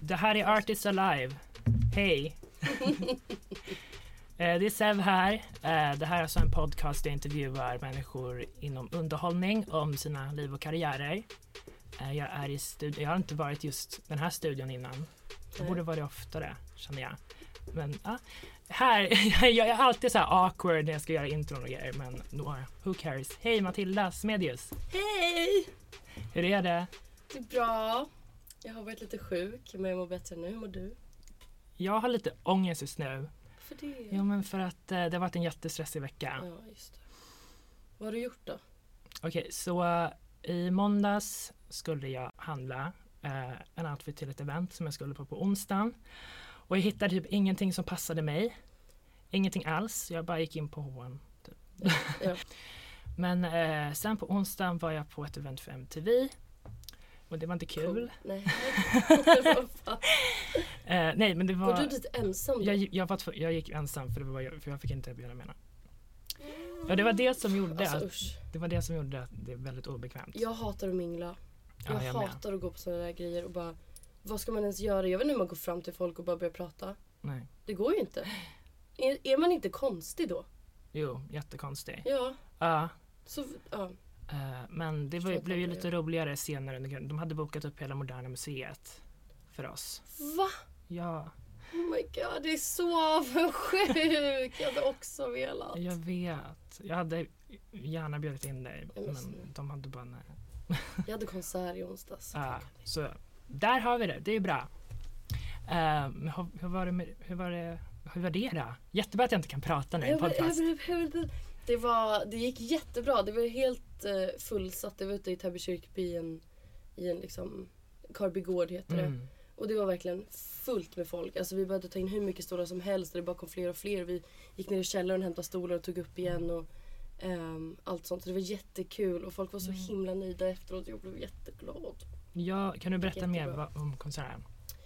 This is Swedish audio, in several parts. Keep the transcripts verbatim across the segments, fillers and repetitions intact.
Det här är Artists Alive. Hej. Det är Sev här. Det här är alltså en podcast där jag intervjuar människor inom underhållning om sina liv och karriärer. Jag är i studion. Jag har inte varit just den här studion innan. Jag borde vara det oftare, känner jag. Men ja, här, jag är alltid så här awkward när jag ska göra intron och grejer. Men no, who cares? Hej Matilda Smedius. Hej! Hur är det? Det är bra. Jag har varit lite sjuk, men jag mår bättre nu. Hur mår du? Jag har lite ångest just nu. För det? Jo, men för att eh, det har varit en jättestressig vecka. Ja, just det. Vad har du gjort då? Okej, okay, så uh, i måndags skulle jag handla uh, en outfit till ett event som jag skulle på på onsdagen. Och jag hittade typ ingenting som passade mig. Ingenting alls. Jag bara gick in på H och M. Typ. Ja. Men uh, sen på onsdagen var jag på ett event för M T V. Och det var inte kul. Cool. Nej. uh, nej, men det var... Var du dit ensam då? Jag, jag, var två, jag gick ensam för, det var, för jag fick inte erbjuda mig. Ja, det var det som gjorde alltså, att, det var det som gjorde att det är väldigt obekvämt. Jag hatar att mingla. Jag, ja, jag hatar med. att gå på sådana där grejer och bara, vad ska man ens göra? Jag vet inte hur man går fram till folk och bara börjar prata. Nej. Det går ju inte. Är, är man inte konstig då? Jo, jättekonstig. Ja. Ja. Så, ja. Uh, men det var, blev ju lite jag. roligare senare. De hade bokat upp hela Moderna Museet för oss. Va? Ja. Oh my god, det är så avundsjuk. Jag hade också velat. Jag vet. Jag hade gärna bjudit in dig. Men de hade bara nej. Jag hade konsert i onsdags. Ja, så där har vi det. Det är bra. Uh, hur, hur var det med, hur var det hur var det då? Jättebra att jag inte kan prata när i en podcast. Det var det gick jättebra. Det var helt uh, fullsatt. Det var ute i Täby kyrkby i en, i en liksom Karbygård heter det. Mm. Och det var verkligen fullt med folk. Alltså vi började ta in hur mycket stolar som helst. Det bara kom fler och fler. Vi gick ner i källaren och hämtade stolar och tog upp igen och um, allt sånt. Så det var jättekul och folk var så himla nöjda efteråt. Jag blev jätteglad. Ja, kan du berätta mer om konserten?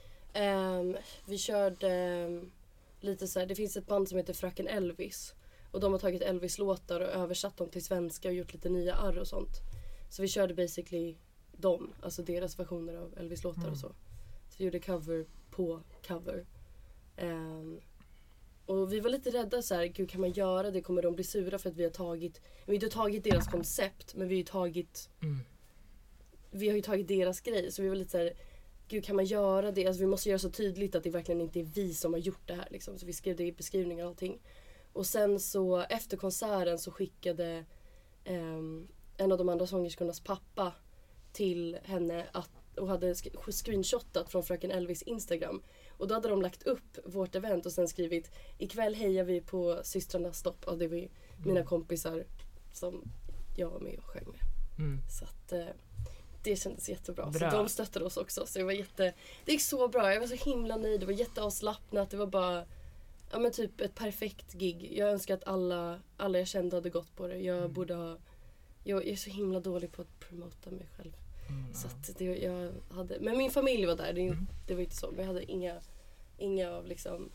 Um, vi körde um, lite så här, det finns ett band som heter Fröken Elvis. Och de har tagit Elvis-låtar och översatt dem till svenska och gjort lite nya arr och sånt. Så vi körde basically dem, alltså deras versioner av Elvis-låtar mm. och så. Så vi gjorde cover på cover. Um, och vi var lite rädda så här, gud kan man göra det? Kommer de bli sura för att vi har tagit, vi har inte tagit deras koncept, men vi har ju tagit, mm. vi har ju tagit deras grej. Så vi var lite så här, gud kan man göra det? Alltså vi måste göra så tydligt att det verkligen inte är vi som har gjort det här liksom. Så vi skrev det i beskrivningar och allting. Och sen så efter konserten så skickade um, en av de andra sångerskornas pappa till henne att, och hade sk- screenshotat från Fröken Elvis Instagram. Och då hade de lagt upp vårt event och sen skrivit ikväll hejar vi på systrarna stopp. Och det var ju mm. mina kompisar som jag var med och sjöng med. Mm. Så att uh, det kändes jättebra. Bra. Så de stöttade oss också. Så det var jätte, det gick så bra. Jag var så himla nöjd. Det var jätteavslappnat. Det var bara ja men typ ett perfekt gig. Jag önskar att alla, alla jag kände hade gått på det. Jag mm. borde ha, jag är så himla dålig på att promota mig själv. Mm, så att det, jag hade, men min familj var där. Det, mm. det var inte så. Men jag hade inga, inga av liksom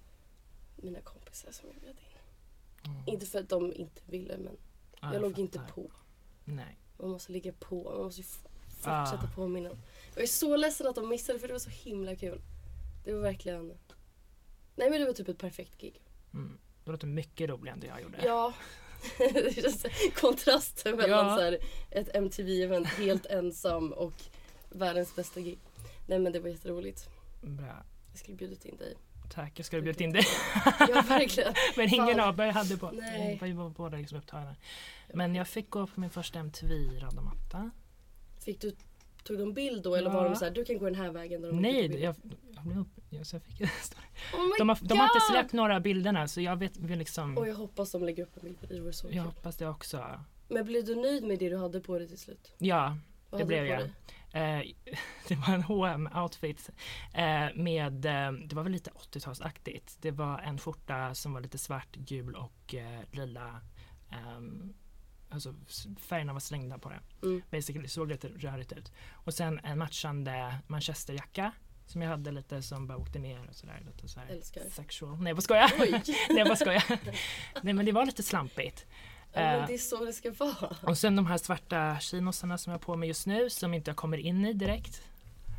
mina kompisar som jag bjöd in. Mm. Inte för att de inte ville, men ah, jag, jag låg fattar. inte på. Nej. Man måste ligga på. Man måste f- fortsätta ah. påminna. Jag är så ledsen att de missade för det var så himla kul. Det var verkligen... Nej men det var typ ett perfekt gig. Mm. Det låter mycket roligare än det jag gjorde. Ja. Det känns kontrasten mellan ja. så här, ett M T V-event helt ensam och världens bästa gig. Nej men det var jätteroligt. Bra. Jag skulle bjudit in dig. Tack, jag skulle bjudit in dig. Ja verkligen. Men ingen av er hade på. Nej. Vi var båda liksom upptagna. Men jag fick gå på min första M T V-röda matta. Fick du Tog de bild då? Eller ja. var de så här, du kan gå den här vägen? Där de Nej, jag, jag blev upp. Jag, så jag fick, oh de, har, de har inte släppt några bilderna så jag vet vi liksom... Och jag hoppas de lägger upp en bild på det. Det var så jag kul. hoppas det också. Men blev du nöjd med det du hade på dig till slut? Ja, Vad det blev jag. Eh, det var en H och M-outfit eh, med, eh, det var väl lite åttiotalsaktigt. Det var en skjorta som var lite svart, gul och eh, lila. Eh, Alltså färgerna var slängda på det. Mm. Basically såg lite rörigt ut. Och sen en matchande manchesterjacka som jag hade lite som bara åkte ner och sådär. Lite så här sexual. Nej, vad ska jag? Nej, vad ska jag? Nej, men det var lite slampigt. Ja, men det är så det ska vara. Och sen de här svarta chinosarna som jag har på mig just nu som inte jag kommer in i direkt.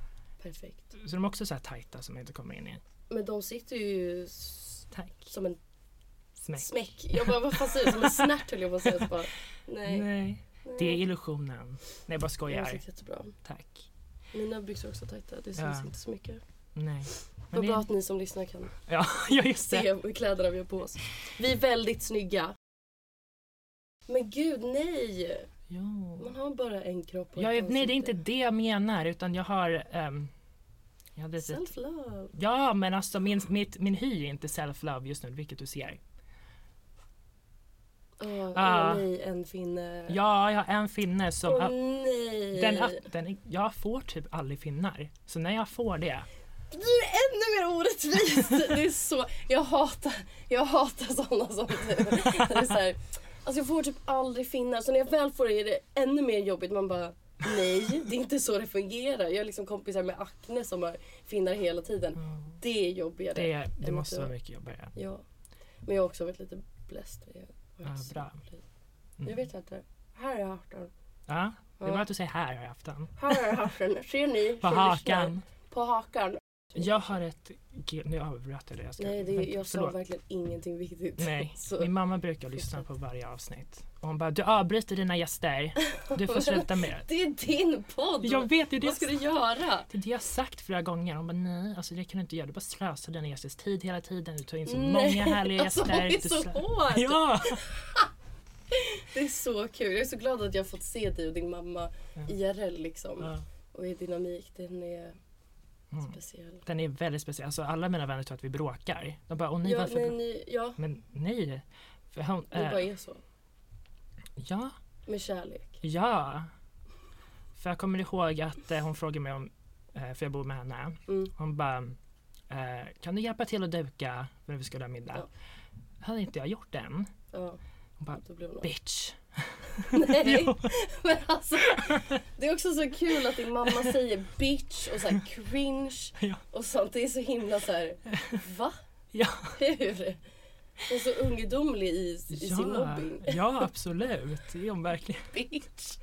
Perfekt. Så de är också så här tajta som jag inte kommer in i. Men de sitter ju s- Tack. som en Smäck. smäck. Jag bara, vad fan säger jag? Som en snärt höll jag på att säga. Så bara, nej. Nej. nej. Det är illusionen. Nej, jag bara Jag skojar. sitter jättebra. Tack. Mina byxor är också tajta. Det syns Ja. inte så mycket. Nej. Vad Men det... bra att ni som lyssnar kan Ja, ja, just det. se kläderna vi har på oss. Vi är väldigt snygga. Men gud, nej! Ja. Man har bara en kropp och Jag, ett nej, det är ansikte. inte det jag menar, utan jag har... Um, jag hade ett, Self-love. ja, men alltså min, mitt, min hy är inte self-love just nu, vilket du ser. Åh, Ah. åh nej, en finne. Ja, jag har en finne som... Åh nej. den, har- den, är- jag får typ aldrig finnar. Så när jag får det... Du är ännu mer orättvis. Det är så... Jag hatar, jag hatar sådana som du. Det är så här, alltså jag får typ aldrig finnar. Så när jag väl får det är det ännu mer jobbigt. Man bara, nej, det är inte så det fungerar. Jag har liksom kompisar med akne som har finnar hela tiden. Det är jobbigare. Det, det än måste att vara du- mycket jobbigare. Ja. Men jag har också varit lite bläst. Jag, har Ja, varit bra. så- Mm. Jag vet inte. Här har jag haft den. Ja, det är Ja. bra att du säger här har jag haft den. Här har jag haft den. Ser ni? På som hakan. lyssnar? På hakan. Jag har ett... Nu avbröt jag det. Jag ska, Nej, det, vänta, jag sa förlåt. verkligen ingenting viktigt. Nej, Så. min mamma brukar lyssna på varje avsnitt. Och hon bara, du avbryter dina gäster. Du får sluta med det. Det är din podd! Jag vet ju det. Vad ska du göra? Det är det jag har sagt flera gånger. Hon bara, nej, alltså det kan du inte göra. Du bara slösar dina gästers tid hela tiden. Du tar in så Nej, många härliga alltså, gäster. hon är Du så slö- hård. Ja! Det är så kul. Jag är så glad att jag har fått se dig och din mamma Ja. I R L liksom. Ja. Och i dynamik. Den är Mm. speciell. Den är väldigt speciell. Alltså alla mina vänner tror att vi bråkar. De bara, åh nej, Ja, varför? nej, bråkar-" ni, ja, Men nej. För hon, det äh, bara är så. ja, Med kärlek. ja. För jag kommer ihåg att eh, hon frågade mig om, eh, för jag bor med henne. Mm. Hon bara, eh, kan du hjälpa till att duka när vi skulle ha middag? Ja. Hade inte jag gjort den? Ja, Hon bara, då blev hon bitch. Nej, Jo. men alltså det är också så kul att din mamma säger bitch och så här cringe Ja. och sånt. Det är så himla så här, va? Ja. Hur? Hon är så ungdomlig i, i sin Ja, mobbing. ja, absolut. Det är hon verkligen. Bitch.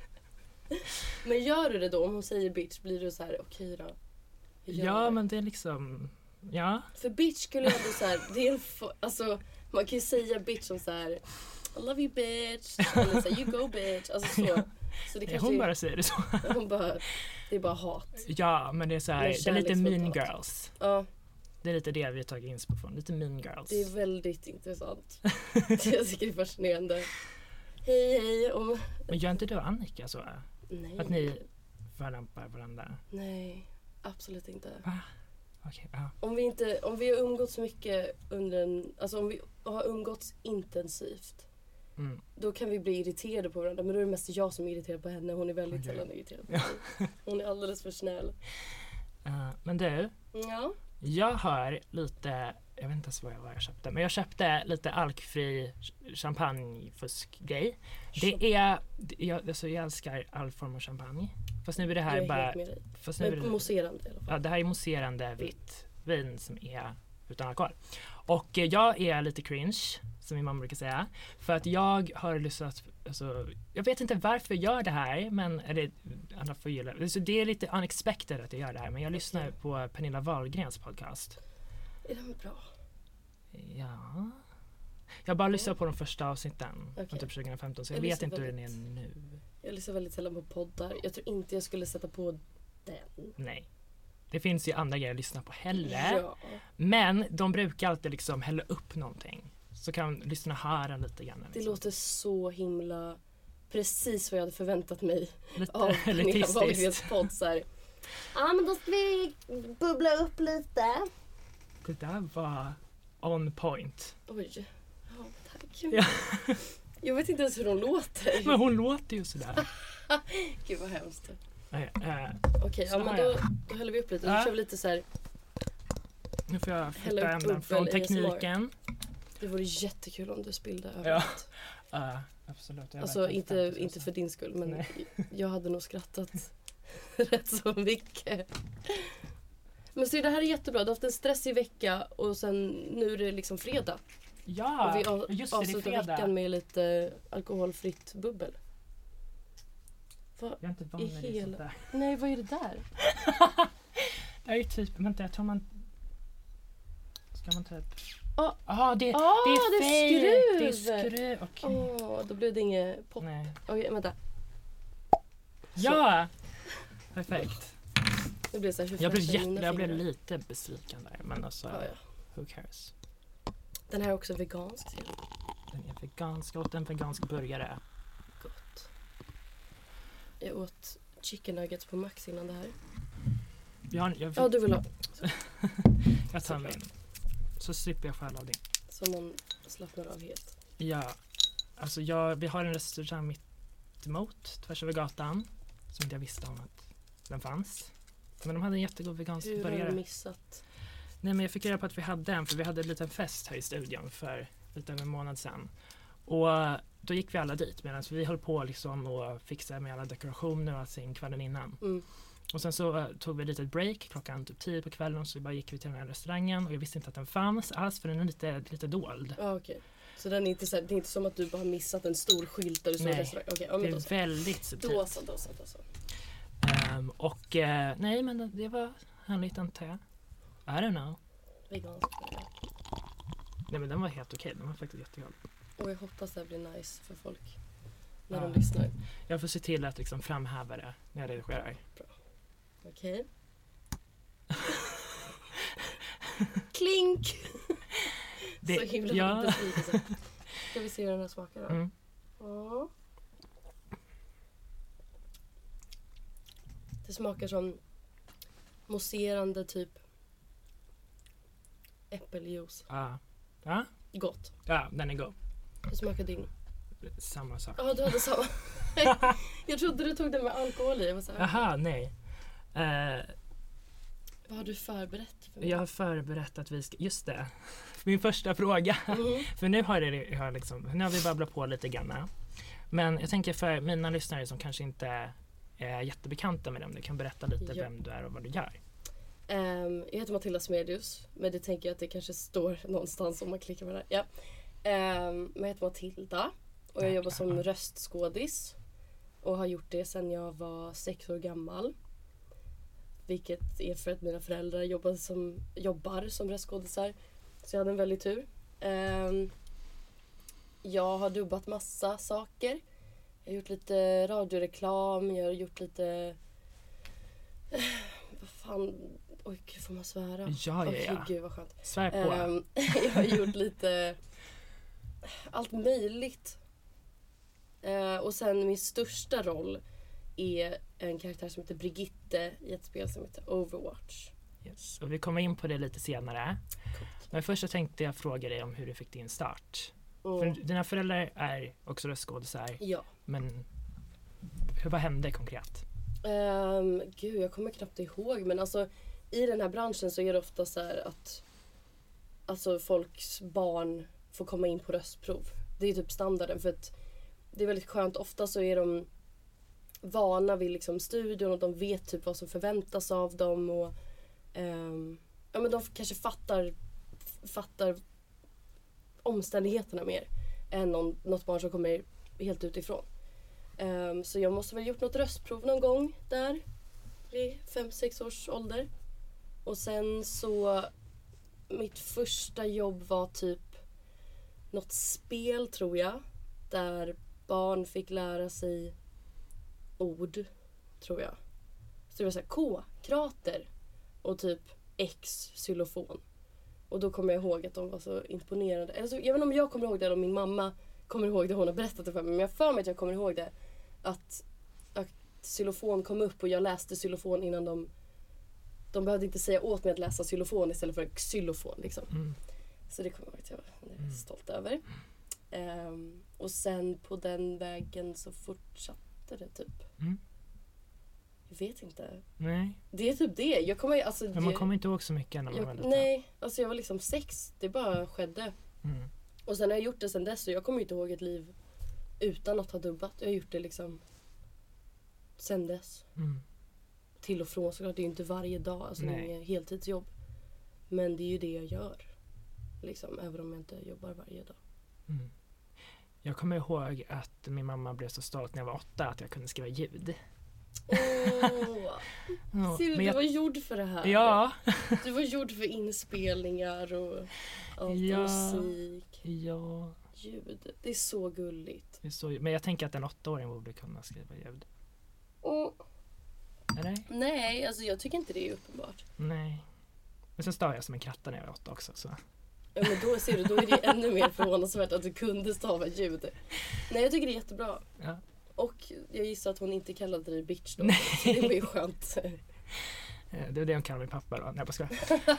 Men gör du det då? Om hon säger bitch blir du så här, okej då. Jag gör Ja, det. men det är liksom, ja. För bitch skulle jag ändå så här, det är en f- alltså man kan ju säga bitch som så här, I love you bitch. Eller så här, you go bitch. Alltså så. Ja. Så det Nej, kanske hon är- bara säger det så. hon bara, det är bara hat. Ja, men det är så här, Men det är lite mean kärleksfullt hat. girls. Ja, Det är lite det vi har tagit inspo från, lite mean girls. det är väldigt intressant. Jag tycker det är fascinerande. Hej hej. Om... Men gör inte du och Annika så? Nej. Att ni förolämpar varandra? Nej, absolut inte. Va? Okej, ja. Om vi inte, om vi har umgåtts mycket under en, alltså om vi har umgåtts intensivt, Mm. då kan vi bli irriterade på varandra. Men då är det mest jag som är irriterad på henne. Hon är väldigt Okej. sällan irriterad på mig. Hon är alldeles för snäll. Uh, men du, Ja. jag har lite, jag vet inte ens vad jag, vad jag köpte, men jag köpte lite alkfri champagnefuskgrej. Det är, det- jag, alltså jag älskar all form av champagne. Fast nu är det här Jag är bara, helt med dig. fast nu är Men det, mousserande i alla fall. ja, det här är mousserande vitt vin som är utan alkohol. Och eh, jag är lite cringe, som min mamma brukar säga. För att jag har lyssnat, alltså, jag vet inte varför jag gör det här, men eller, alla får gilla. Alltså, det är lite unexpected att jag gör det här, men jag lyssnar på Pernilla Wahlgrens podcast. Är den bra? Ja. Jag bara lyssnar på de första avsnitten från Okej. typ tjugo femton, så jag, Jag vet lyssnar inte hur den är väldigt- nu. Jag lyssnar väldigt sällan på poddar. Jag tror inte jag skulle sätta på den. Nej. Det finns ju andra grejer att lyssna på hellre. Ja. Men de brukar alltid liksom hälla upp någonting. Så kan lyssna höra lite grann. Det Liksom. låter så himla precis vad jag hade förväntat mig Lite av Pernilla elitistiskt. Wahlgrens podd. Så här. Ja, men då ska vi bubbla upp lite. Det där var on point. Oj. Ja, tack. Ja. Jag vet inte ens hur de låter. Men hon låter ju sådär. Gud vad hemskt. Nej, äh, Okej, Så ja, men har då, jag. då häller vi upp lite. Då Ja. kör vi lite så här. nu får jag Hälla flytta upp hem den bubbel från A S M R. tekniken. Det vore jättekul om du spillde överallt. Uh, absolut. Jag Alltså verkligen inte, femtio inte för din skull, men Nej. jag hade nog skrattat rätt så mycket. Men så det här är jättebra. Du har haft en stressig vecka och sen nu är det liksom fredag. Ja, och vi av- just det, det är avslutar fredag. veckan med lite alkoholfritt bubbel. Vad? Jag är inte van I med det hela- sånt där. Nej, vad är det där? är ju typ, vänta jag tror man ska man typ Ja, ah, det, ah, det är det är fake, det är skruv. skruv. Okej. Åh, då blev det inget pop. Nej. Okej, vänta. Ja! Perfekt. Det blev så här, hur Jag blev, fräscha är mina jätte, jag blev fingrar? lite besviken där, men alltså, Ja, ja. who cares? Den här är också vegansk. ser du. Den är vegansk, åt en vegansk burgare. Gott. Jag åt chicken nuggets på Max innan det här. Jag, jag, Ja, du vill ha. jag tar min. Så slipper jag stjäla av din. Så man slappnar av helt. Ja, alltså jag, vi har en restaurang mitt emot, tvärs över gatan, som inte jag visste om att den fanns. Men de hade en jättegod vegansk Hur har burgare. du missat? Nej, men jag fick reda på att vi hade en, för vi hade en liten fest här i studion för lite över en månad sedan. Och då gick vi alla dit medan vi höll på liksom och fixade med alla dekorationer och allting kvällen innan. Mm. Och sen så uh, tog vi lite break klockan typ tio på kvällen, så bara gick vi till den här restaurangen och jag visste inte att den fanns alls för den är lite, lite dold. Ja, okej. Så den är inte så här, det är inte som att du bara har missat en stor skylt där du står Nej. restaurang. Okej, ja, Det men då är så. väldigt subtilt. Då så, då så, då så. Um, och uh, nej, men det var en liten te. I don't know. Vegansk. Nej, men den var helt okej. Den var faktiskt jättegod. Och jag hoppas det här blir nice för folk när Ja. de lyssnar. Jag får se till att liksom framhäva det när jag redigerar. Okej. Klink! Det- Så himla ja. besvikelse. Ska vi se hur den här smakar då? Mm. Ja. Det smakar som mousserande typ äppeljuice. Ja. Ja. Gott. Ja, den är god. Hur smakar din? Samma sak. Ja, du hade samma. Jag trodde du tog den med alkohol i. Jag var så här, Aha, nej. Eh, vad har du förberett för mig? jag har förberett att vi ska... Just det. Min första fråga. Mm. För nu har, det, jag har liksom, nu har vi babblat på lite grann. Men jag tänker för mina lyssnare som kanske inte är jättebekanta med dem, du kan berätta lite Ja. vem du är och vad du gör. Um, jag heter Matilda Smedius, men det tänker jag att det kanske står någonstans om man klickar på det här. Ja. Um, men jag heter Matilda och jag Ja, jobbar som ja. röstskådis och har gjort det sedan jag var sex år gammal. Vilket är för att mina föräldrar jobbar som, jobbar som röstskådisar. Så jag hade en väldigt tur. Um, jag har dubbat massa saker. Jag har gjort lite radioreklam, jag har gjort lite... Vad fan... Oj, gud, får man svära? Ja, ja, Oj, ja. gud vad skönt. Svär på. Um, jag har gjort lite... Allt möjligt. Uh, och sen min största roll är en karaktär som heter Brigitte i ett spel som heter Overwatch. Yes. Och vi kommer in på det lite senare. Coolt. Men först så tänkte jag fråga dig om hur du fick din start. Mm. För dina föräldrar är också röstskådisar. Ja. Men hur, vad hände konkret? Um, gud, jag kommer knappt ihåg. Men alltså, i den här branschen så är det ofta så här att alltså, folks barn får komma in på röstprov. Det är typ standarden. För att det är väldigt skönt. Ofta så är de vana vid liksom studion och de vet typ vad som förväntas av dem. Och, um, ja, men de kanske fattar, fattar omständigheterna mer än någon, något barn som kommer helt utifrån. Um, så jag måste väl gjort något röstprov någon gång där vid fem sex års ålder. Och sen så mitt första jobb var typ något spel tror jag där barn fick lära sig ord tror jag. Så det var så här K, krater och typ X, xylofon. Och då kommer jag ihåg att de var så imponerade. Alltså, jag vet inte om jag kommer ihåg det eller om min mamma kommer ihåg det hon har berättat det för mig. Men jag för mig att jag kommer ihåg det. Att, att xylofon kom upp och jag läste xylofon innan de... De behövde inte säga åt mig att läsa xylofon istället för xylofon. Liksom. Mm. Så det kommer jag ihåg att jag var stolt över. Um, och sen på den vägen så fortsatte det typ. Mm. Jag vet inte. Nej, Det är typ det. Jag kommer, alltså, men man det- kommer inte ihåg så mycket när man var jag, liten. nej, alltså jag var liksom sex. Det bara skedde. Mm. Och sen har jag gjort det sen dess och jag kommer inte ihåg ett liv utan att ha dubbat. Jag har gjort det liksom sen dess. Mm. Till och från såklart. Det är ju inte varje dag. Alltså det är Nej. inget heltidsjobb. Men det är ju det jag gör. Liksom, även om jag inte jobbar varje dag. Mm. Jag kommer ihåg att min mamma blev så stolt när jag var åtta att jag kunde skriva ljud. Åh. Ja, Ser du, men du jag, var gjord för det här. ja, Du var gjord för inspelningar och allt Ja. musik. ja, Ljud. Det är så gulligt. det är så, men jag tänker att en åttaåring borde kunna skriva ljud. Och, Eller? nej, alltså jag tycker inte det är uppenbart. Nej. Men sen stavar jag som en kratta när jag var åtta också. Så. Ja, men då ser du, då är det ännu mer förvånansvärt att du kunde stava ljud. Nej, jag tycker det är jättebra. Ja. Och jag gissar att hon inte kallade dig bitch då. Nej. Så det var ju skönt. Det är det hon kallar min pappa då. Nej, jag bara skojar.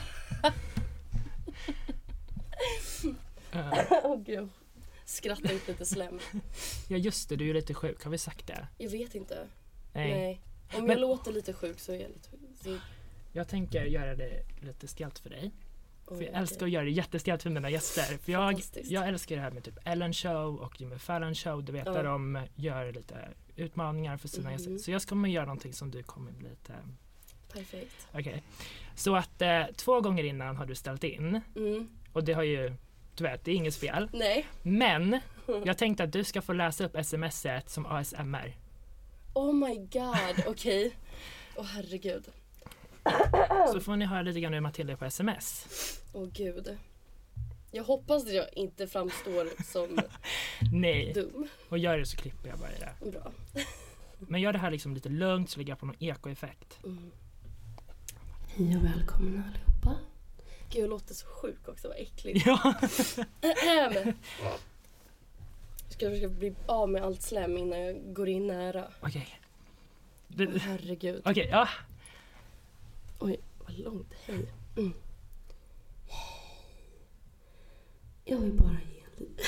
uh, Åh gud. Skratta ut lite slem. ja just det, du är lite sjuk. Har vi sagt det? Jag vet inte. Nej. Nej. Om Men- jag låter lite sjuk så är jag lite sjuk. Så... Jag tänker göra det lite stelt för dig. Oj, För jag okej. älskar att göra det jättestelt för mina gäster. För jag, Fantastiskt. jag älskar det här med typ Ellen Show och Jimmy Fallon Show. Du vet Ja. där de gör lite utmaningar för sina Mhm. gäster. Så jag kommer göra någonting som du kommer bli lite... Perfekt. Okej. Så att eh, två gånger innan har du ställt in. Mm. Och det har ju, du vet, det är inget fel. Nej. Men jag tänkte att du ska få läsa upp smset som A S M R. Oh my god. Okej. Åh herregud. Så får ni höra lite grann hur Matilda är på sms. Åh gud. Jag hoppas att jag inte framstår som Nej. dum. Och gör det så klipper jag bara i det. Bra. Men gör det här liksom lite lugnt så lägger jag på någon ekoeffekt. Mm. Hej och välkomna allihopa. Gud, jag låter så sjuk också, vad äckligt. Ja. Ahem. Ska jag försöka bli av med allt slem innan jag går in nära. Okej. Åh Det- herregud. Okej, ja. Oj, vad långt. Hej. Mm. Jag vill bara ge en liten...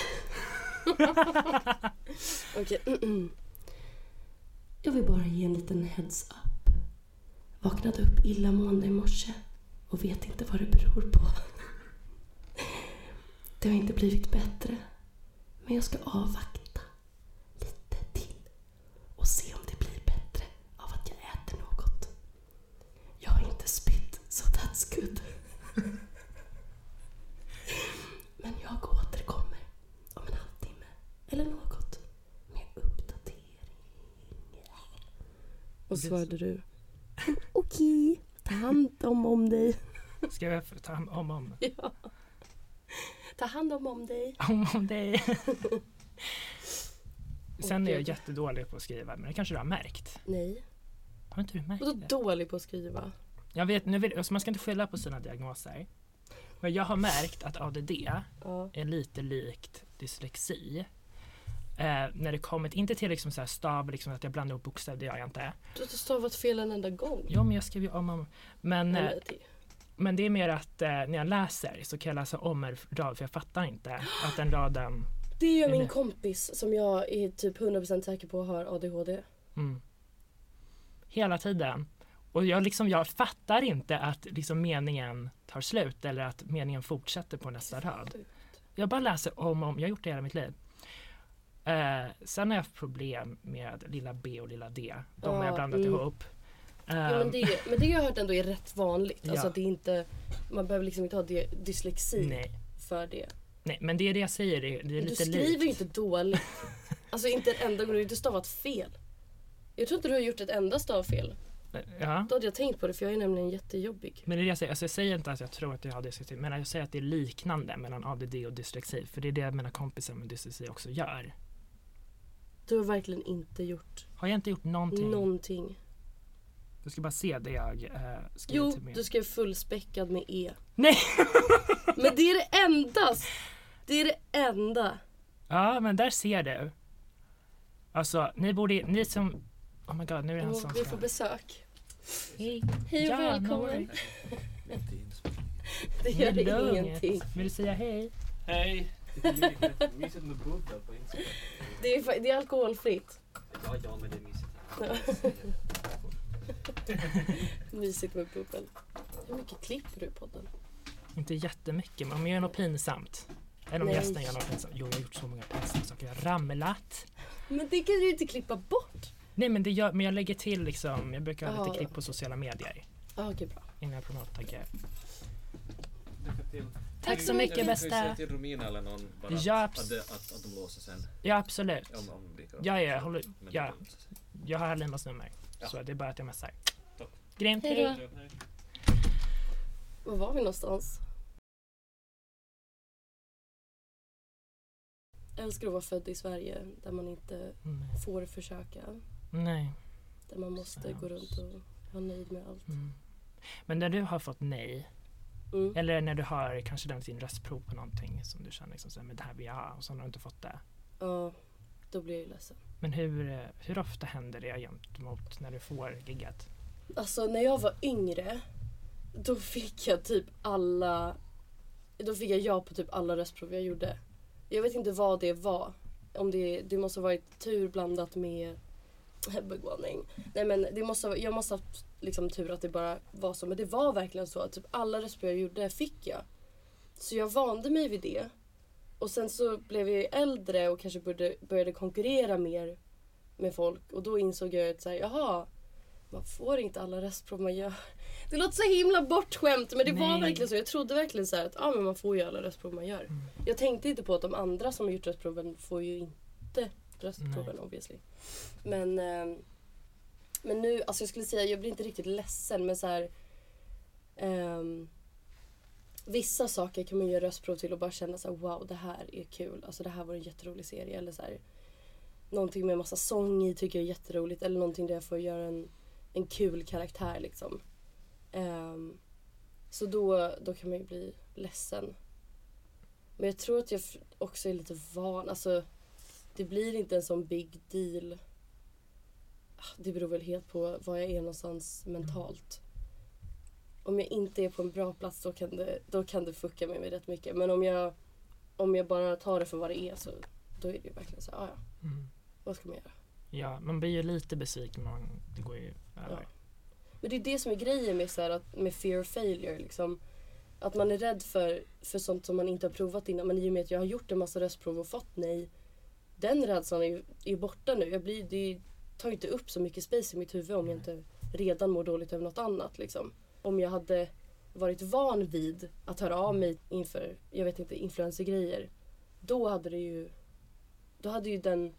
Okej. Mm-mm. Jag vill bara ge en liten heads up. Vaknade upp illamående i morse och vet inte vad det beror på. Det har inte blivit bättre. Men jag ska avvakta lite till och se om det blir bättre av att jag äter något. Jag har inte spytt, så that's good. Men jag återkommer om en halvtimme eller något med uppdatering. Och svarade du: okej, ta hand om, om dig. Ska jag ta hand om om? Ja. Ta hand om om dig. Om om dig. Sen är jag Gud. jättedålig på att skriva, men det kanske du har märkt. Nej. Har inte du märkt Vadå det? dålig på att skriva? Jag vet, nu vill, alltså man ska inte skylla på sina diagnoser. Men jag har märkt att A D D Ja. är lite likt dyslexi. Eh, när det kommer, inte till liksom så här stav, liksom att jag blandar ihop bokstäver, det gör jag inte. Du har inte stavat fel en enda gång. Jo, men jag skriver ju om om. Men, Nej, eh, men det- men det är mer att eh, när jag läser så kan jag läsa om en rad, för jag fattar inte att den raden... Det gör min Nej. kompis som jag är typ hundra procent säker på har A D H D. Mm. Hela tiden. Och jag, liksom, jag fattar inte att liksom, meningen tar slut eller att meningen fortsätter på nästa rad. Jag bara läser om och om. Jag har gjort det hela mitt liv. Eh, sen har jag haft problem med lilla B och lilla D. De har jag Ja, blandat mm. ihop. Ja, men, det, men det har jag hört ändå är rätt vanligt. Ja. Alltså att det inte, man behöver liksom inte ha dy- dyslexi Nej. för det. Nej, men det är det jag säger. Det, det är Men du lite skriver ju likt. inte dåligt. Alltså inte en enda gång, du har inte stavat fel. Jag tror inte du har gjort ett enda stavfel. Ja. Då hade jag tänkt på det, för jag är nämligen jättejobbig. Men det är det jag säger. Alltså jag säger inte att jag tror att jag har dyslexi, men jag säger att det är liknande mellan A D D och dyslexi. För det är det mina kompisar med dyslexi också gör. Du har verkligen inte gjort Har jag inte gjort någonting? någonting. Du ska bara se det jag eh, skriver Jo, till mig. du skrev fullspäckad med E. Nej! Men det är det enda! Det är det enda. Ja, men där ser du. Alltså, ni borde, ni som... Oh my god, nu är det han som Och vi ska... får besök. Hej. Hej och Ja, välkommen. no Det gör Det är det lugnt. ingenting. Vill du säga hej? Hej! Det är mysigt med bubbel på Instagram. Det är, fa- det är alkoholfritt. Ja, ja, men det är mysigt. Mysigt med bubbel. Hur mycket klipper du i podden? Inte jättemycket, men om jag gör något pinsamt. Eller om Nej. gästen gör något pinsamt. Jo, jag har gjort så många pinsamma saker. Jag har ramlat. Men det kan du ju inte klippa bort. Nej, men, det gör, men jag lägger till liksom... Jag brukar ha Jaha, lite ja. klipp på sociala medier. Ja, okej, bra. Innan jag promottaggar. Lycka till. Tack så så mycket, mycket. Kan vi säga bästa. till Romina eller någon bara Ja, att, abs- det, att, att de låser sen? Ja, absolut. Om, om vi kan. Ja, ja, jag håller... Men Ja. det låser sig. Jag har Limas nummer. Ja. Så det är bara att jag messar. Topp. Grymt. Hej då. Nej. Var var vi någonstans? Jag älskar att vara född i Sverige där man inte Mm. får försöka. Nej. Där man måste gå runt och vara nöjd med allt. Mm. Men när du har fått nej, Mm. eller när du har kanske lämnat in röstprov på någonting som du känner liksom så här, men det här vill jag ha, och så har du inte fått det. Ja, då blir jag ju ledsen. Men hur, eh, hur ofta händer det gentemot när du får giggat? Alltså när jag var yngre, då fick jag typ alla, då fick jag ja på typ alla röstprov jag gjorde. Jag vet inte vad det var. Om det, det måste ha varit tur blandat med begåvning. Nej men det måste, jag måste ha haft liksom tur att det bara var så. Men det var verkligen så att typ alla röstprov jag gjorde fick jag. Så jag vande mig vid det. Och sen så blev jag äldre och kanske började, började konkurrera mer med folk. Och då insåg jag att så här, jaha, man får inte alla röstprov man gör. Det låter så himla bortskämt, men det Nej. var verkligen så. Jag trodde verkligen så här att ja, men man får ju alla röstprov man gör. Mm. Jag tänkte inte på att de andra som har gjort röstproven får ju inte röstproven Nej. obviously. Men, eh, men nu, alltså jag skulle säga, jag blir inte riktigt ledsen, men så här, ehm, vissa saker kan man göra röstprov till och bara känna så här, wow, det här är kul. Alltså det här var en jätterolig serie. Eller så här, någonting med massa sång i tycker jag är jätteroligt. Eller någonting där jag får göra en, en kul karaktär liksom. Um, så då, då kan man ju bli ledsen. Men jag tror att jag f- också är lite van. Alltså, det blir inte en sån big deal. Ah, det beror väl helt på var jag är någonstans mentalt. Om jag inte är på en bra plats då kan det, då kan det fucka med mig rätt mycket. Men om jag, om jag bara tar det för vad det är så då är det ju verkligen så, ah, ja, Mm. vad ska man göra? Ja, man blir ju lite besviken, men man- det går ju över. Men det är det som är grejen med, så här, att, med fear of failure. Liksom. Att man är rädd för, för sånt som man inte har provat innan. Men i och med att jag har gjort en massa röstprov och fått nej. Den rädslan är ju är ju borta nu. Jag blir, det tar ju inte upp så mycket space i mitt huvud om jag inte redan mår dåligt över något annat. Liksom. Om jag hade varit van vid att höra av mig inför, jag vet inte, influencergrejer. Då hade det ju, då hade ju den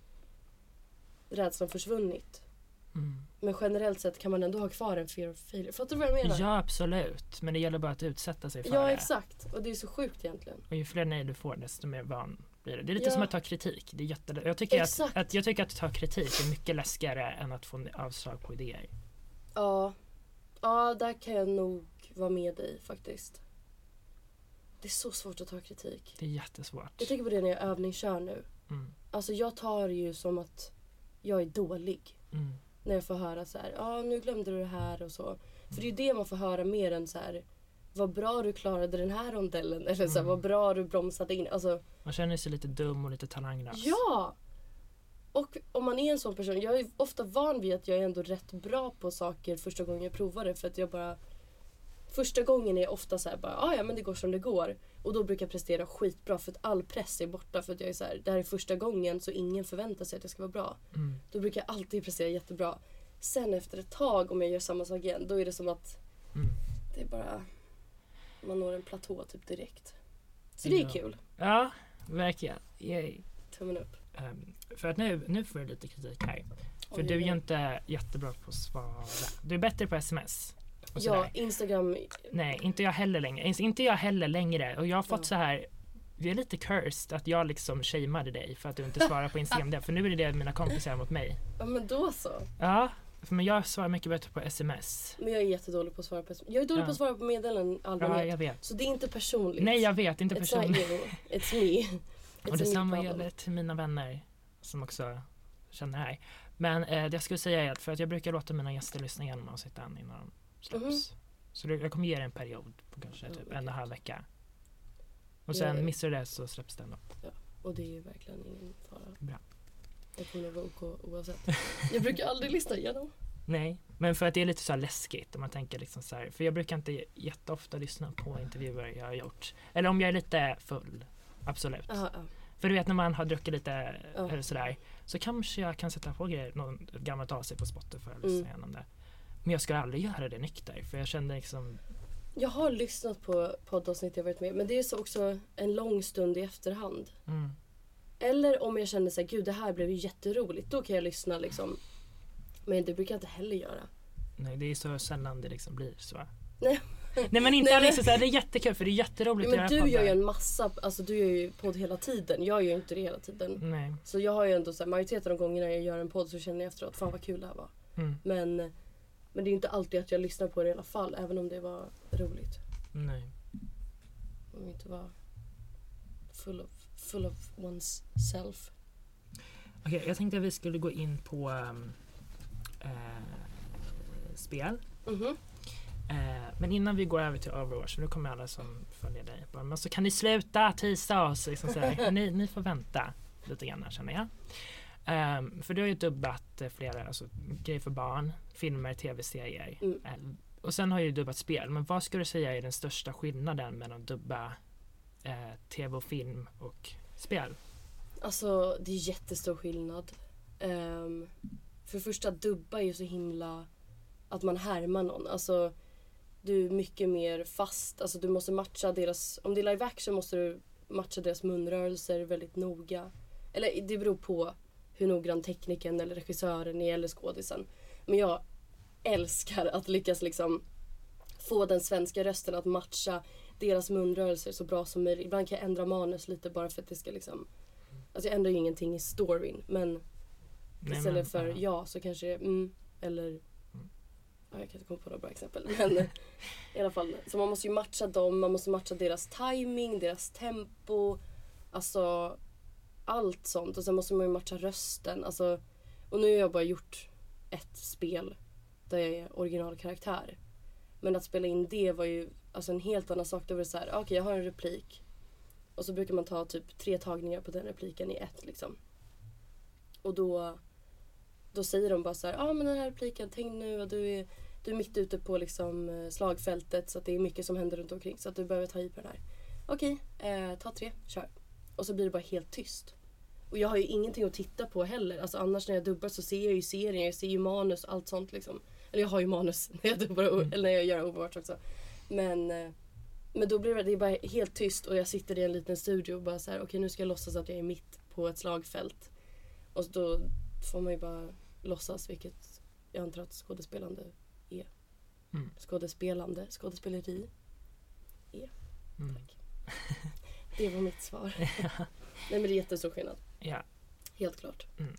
rädslan försvunnit. Mm. Men generellt sett kan man ändå ha kvar en fear of failure. Fattar du vad jag menar? Ja, absolut. Men det gäller bara att utsätta sig för Ja, det. exakt. Och det är så sjukt egentligen. Och ju fler nej du får, desto mer van blir det. Det är lite Ja. som att ta kritik. Det är jätte... jag, tycker att, Exakt. att, jag tycker att ta kritik är mycket läskigare än att få avslag på idéer. Ja. Ja, där kan jag nog vara med dig faktiskt. Det är så svårt att ta kritik. Det är jättesvårt. Jag tänker på det när jag övningskör nu. Mm. Alltså jag tar det ju som att jag är dålig. Mm. När jag får höra så här, ja nu glömde du det här och så. För det är ju det man får höra mer än så här, vad bra du klarade den här rondellen. Eller så här, Mm. vad bra du bromsade in. Alltså, Man känner sig lite dum och lite talanglös. ja! Och om man är en sån person, jag är ofta van vid att jag är ändå rätt bra på saker första gången jag provar det. För att jag bara, första gången är jag ofta så här, bara, ah, ja men det går som det går. Och då brukar jag prestera skitbra för att all press är borta. För att jag är så här, det här är första gången så ingen förväntar sig att jag ska vara bra. Mm. Då brukar jag alltid prestera jättebra. Sen efter ett tag om jag gör samma sak igen, då är det som att Mm. det är bara, man når en platå typ direkt. Så det är Ja. kul. Ja, verkligen. Yay. Tummen upp. Um, för att nu, nu får jag lite kritik här. För Oj, du är oj, ju oj. inte jättebra på att svara. Du är bättre på sms. Och Ja, sådär. Instagram. Nej, inte jag heller längre. Inte- Inte jag heller längre. Och jag har fått Ja. så här. Vi är lite cursed att jag liksom shameade dig för att du inte svarar på Instagram. Det- för nu är det det mina kompisar mot mig. Ja men då så. Ja, för- men jag svarar mycket bättre på sms. Men jag är jättedålig på att svara på sms. Jag är dålig Ja. på att svara på meddelanden i Ja, allmänhet. jag vet. Så det är inte personligt. Nej, jag vet. Inte It's personligt. not you, it's me. It's Och a me detsamma problem. gäller till mina vänner som också känner det här. Men eh, det jag skulle säga är att för att jag brukar låta mina gäster lyssna igenom avsnitten innan de släpps. Mhm. Så det, jag kommer ge det en period på kanske Ja, typ okej. en och en halv vecka. Och sen Ja. missar du det så släpps den då. Och det är ju verkligen ingen fara. Bra. Jag kommer nog vara OK oavsett. Jag brukar aldrig lyssna igenom. Nej, men för att det är lite så här läskigt om man tänker liksom så här. För jag brukar inte jätteofta lyssna på intervjuer jag har gjort. Eller om jag är lite full. Absolut. Aha, ja. För du vet när man har druckit lite Ja. eller sådär. Så kanske jag kan sätta på grejer, någon, ett gammalt A C på Spotify och lyssna Mm. igenom det. Men jag skulle aldrig göra det nykter. För jag kände liksom. Jag har lyssnat på poddavsnitt jag varit med. Men det är så också en lång stund i efterhand. Mm, Eller om jag känner så här, gud det här blev ju jätteroligt. Då kan jag lyssna liksom Men det brukar jag inte heller göra. Nej, det är så sällan det liksom blir så. Nej. Nej men inte Nej. Alice, så här, det är jättekul för det är jätteroligt Ja, men att du göra gör ju poddar. en massa, alltså du gör ju podd hela tiden. Jag gör ju inte det hela tiden. Nej. Så jag har ju ändå så här, majoriteten av gångerna jag gör en podd så känner jag efteråt, fan vad kul det här var. Mm. Men, men det är ju inte alltid att jag lyssnar på det i alla fall, även om det var roligt. Nej. Man vill inte vara full of, full of one's self. Okej, jag tänkte att vi skulle gå in på um, eh, spel. Mhm. Eh, men innan vi går över till Overwatch, för nu kommer alla som följer dig bara, men så kan ni sluta tisa oss liksom så här. ni, ni får vänta lite grann känner jag. Um, för du har ju dubbat eh, flera alltså, grejer för barn, filmer, tv-serier. Mm. Eh, och sen har ju du dubbat spel. Men vad skulle du säga är den största skillnaden mellan att dubba eh, tv och film och spel? Alltså det är jättestor skillnad. Um, för det första, dubba är ju så himla att man härmar någon. Alltså du är mycket mer fast. Alltså du måste matcha deras, om det är live action måste du matcha deras munrörelser väldigt noga. Eller det beror på hur noggrann tekniken eller regissören är eller skådisen. Men jag älskar att lyckas liksom få den svenska rösten att matcha deras munrörelser så bra som möjligt. Ibland kan jag ändra manus lite bara för att det ska liksom, alltså jag ändrar ju ingenting i storyn, men Nej, istället men, för ja. ja så kanske mm, eller ja, jag kan inte komma på några bra exempel, men i alla fall, så man måste ju matcha dem, man måste matcha deras timing, deras tempo, alltså allt sånt, och sen måste man ju matcha rösten, alltså, och nu har jag bara gjort ett spel där jag är originalkaraktär, men att spela in det var ju alltså en helt annan sak. Det var så här, okej okay, jag har en replik och så brukar man ta typ tre tagningar på den repliken i ett liksom. Och då då säger de bara så här, ja ah, men den här repliken, tänk nu att du är du är mitt ute på liksom slagfältet så att det är mycket som händer runt omkring så att du behöver ta i på den här. Okej, okay, eh, ta tre, kör. Och så blir det bara helt tyst. Och jag har ju ingenting att titta på heller. Alltså annars när jag dubbar så ser jag ju serien, jag ser ju manus, allt sånt liksom. Eller jag har ju manus när jag dubbar, mm. eller när jag gör Overwatch också. Men, men då blir det, det är bara helt tyst och jag sitter i en liten studio och bara så här, okej okay, nu ska jag låtsas att jag är mitt på ett slagfält. Och då får man ju bara låtsas, vilket jag antar att skådespelande är. Mm. Skådespelande, skådespeleri är. Mm. Tack. Det var mitt svar. Nej men det är jättestor skillnad. Ja. Helt klart. Mm.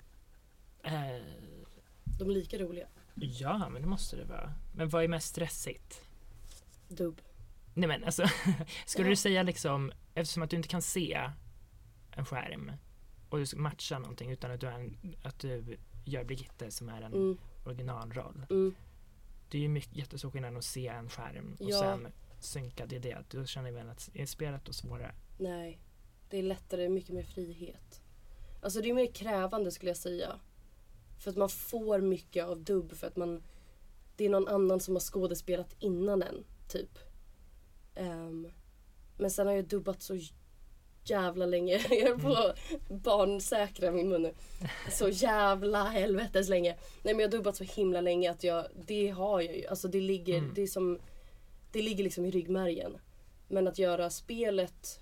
Eh, De är lika roliga. ja, men det måste det vara. Men vad är mest stressigt? Dubb. Nej men alltså, skulle Ja. du säga liksom, eftersom att du inte kan se en skärm och du ska matcha någonting utan att du, är en, att du gör Brigitte som är en Mm. originalroll. Mm. Det är ju mycket jättestor skillnad att se en skärm och Ja. sen synka det det. Då känner jag väl att är spelet då svårare. Nej. Det är lättare, mycket mer frihet. Alltså det är mer krävande skulle jag säga. För att man får mycket av dubb för att man, det är någon annan som har skådespelat innan en typ. Um, men sen har jag dubbat så jävla länge. Jag är på att barnsäkra min mun nu. Så jävla helvetes länge. Nej men jag har dubbat så himla länge att jag, det har jag ju. Alltså det ligger, Mm. det är som, det ligger liksom i ryggmärgen. Men att göra spelet,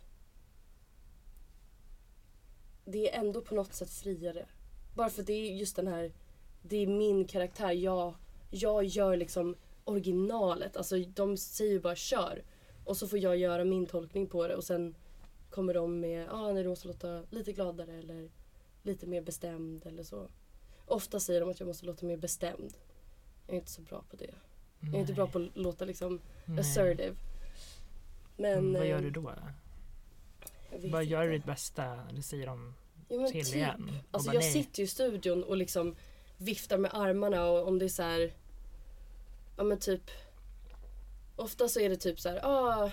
det är ändå på något sätt friare. Bara för det är just den här, det är min karaktär. Jag, jag gör liksom originalet. Alltså de säger ju bara kör. Och så får jag göra min tolkning på det. Och sen kommer de med, ja ah, när du måste låta lite gladare eller lite mer bestämd eller så. Ofta säger de att jag måste låta mer bestämd. Jag är inte så bra på det. Jag är inte bra på att låta liksom Nej. assertive. Men Mm, vad gör eh, du då? jag vet Vad gör du inte. ditt bästa? Eller säger de Ja, men till typ. igen? Och Alltså bara, jag nej. sitter ju i studion och liksom viftar med armarna och om det är så här, ja men typ, ofta så är det typ så här, ah,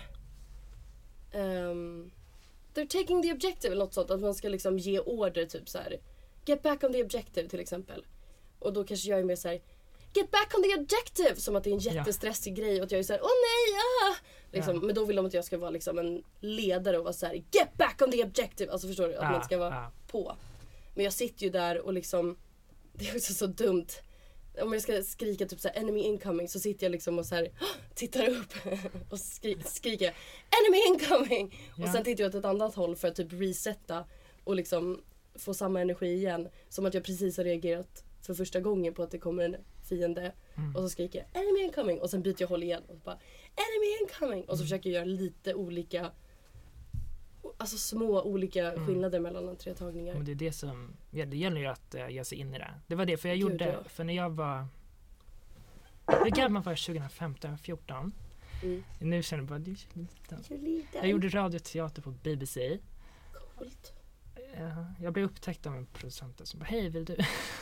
um, they're taking the objective eller något sånt, att man ska liksom ge order typ så här, get back on the objective till exempel. Och då kanske jag är mer så här, get back on the objective, som att det är en jättestressig grej och att jag är så här, åh nej, ah! Liksom, Ja. men då vill de att jag ska vara liksom en ledare och vara så här, get back on the objective, alltså förstår du, att Ja, man ska vara ja. på. Men jag sitter ju där och liksom, det är också så dumt. Om jag ska skrika typ så här, enemy incoming, så sitter jag liksom och så här tittar upp och skri- skriker enemy incoming. Ja. Och sen tittar jag åt ett annat håll för att typ resetta och liksom få samma energi igen, som att jag precis har reagerat för första gången på att det kommer en fiende. Mm. Och så skriker jag enemy incoming och sen byter jag håll igen och bara enemy incoming och så Mm. försöker jag göra lite olika, alltså små olika Mm. skillnader mellan de tre tagningar. Men det är det som, ja, det gäller ju att uh, ge sig in i det. Det var det, för jag Gud, gjorde, ja. för när jag var, hur gammal var jag, tjugofemton, fjorton? Mm. Nu känner jag bara, det är så liten. Så lite. Jag gjorde radioteater på B B C. Coolt. Uh, jag blev upptäckt av en producent som bara, hej vill du?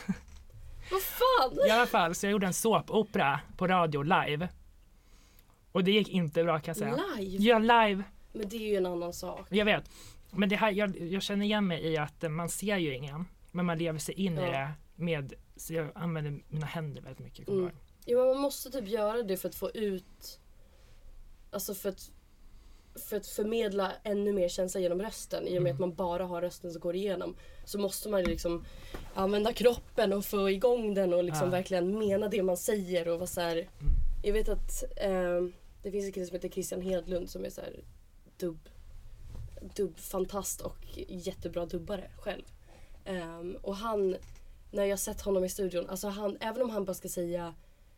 Vad fan? I alla fall, så jag gjorde en såpopera på radio live. Och det gick inte bra kan jag säga. Live? Ja, live. Men det är ju en annan sak. Jag vet. Men det här, jag, jag känner igen mig i att eh, man ser ju ingen. Men man lever sig in Ja. i det med, så jag använder mina händer väldigt mycket. Kommer Mm. jag ihåg. Jo, men man måste typ göra det för att få ut, alltså för att för att förmedla ännu mer känsla genom rösten. I och med Mm. att man bara har rösten som går igenom. Så måste man ju liksom använda kroppen och få igång den och liksom Ja. verkligen mena det man säger och vara så här. Mm. Jag vet att eh, det finns en kille som heter Christian Hedlund som är så här dubb, dubbfantast och jättebra dubbare själv. Um, och han, när jag sett honom i studion, alltså han, även om han bara ska säga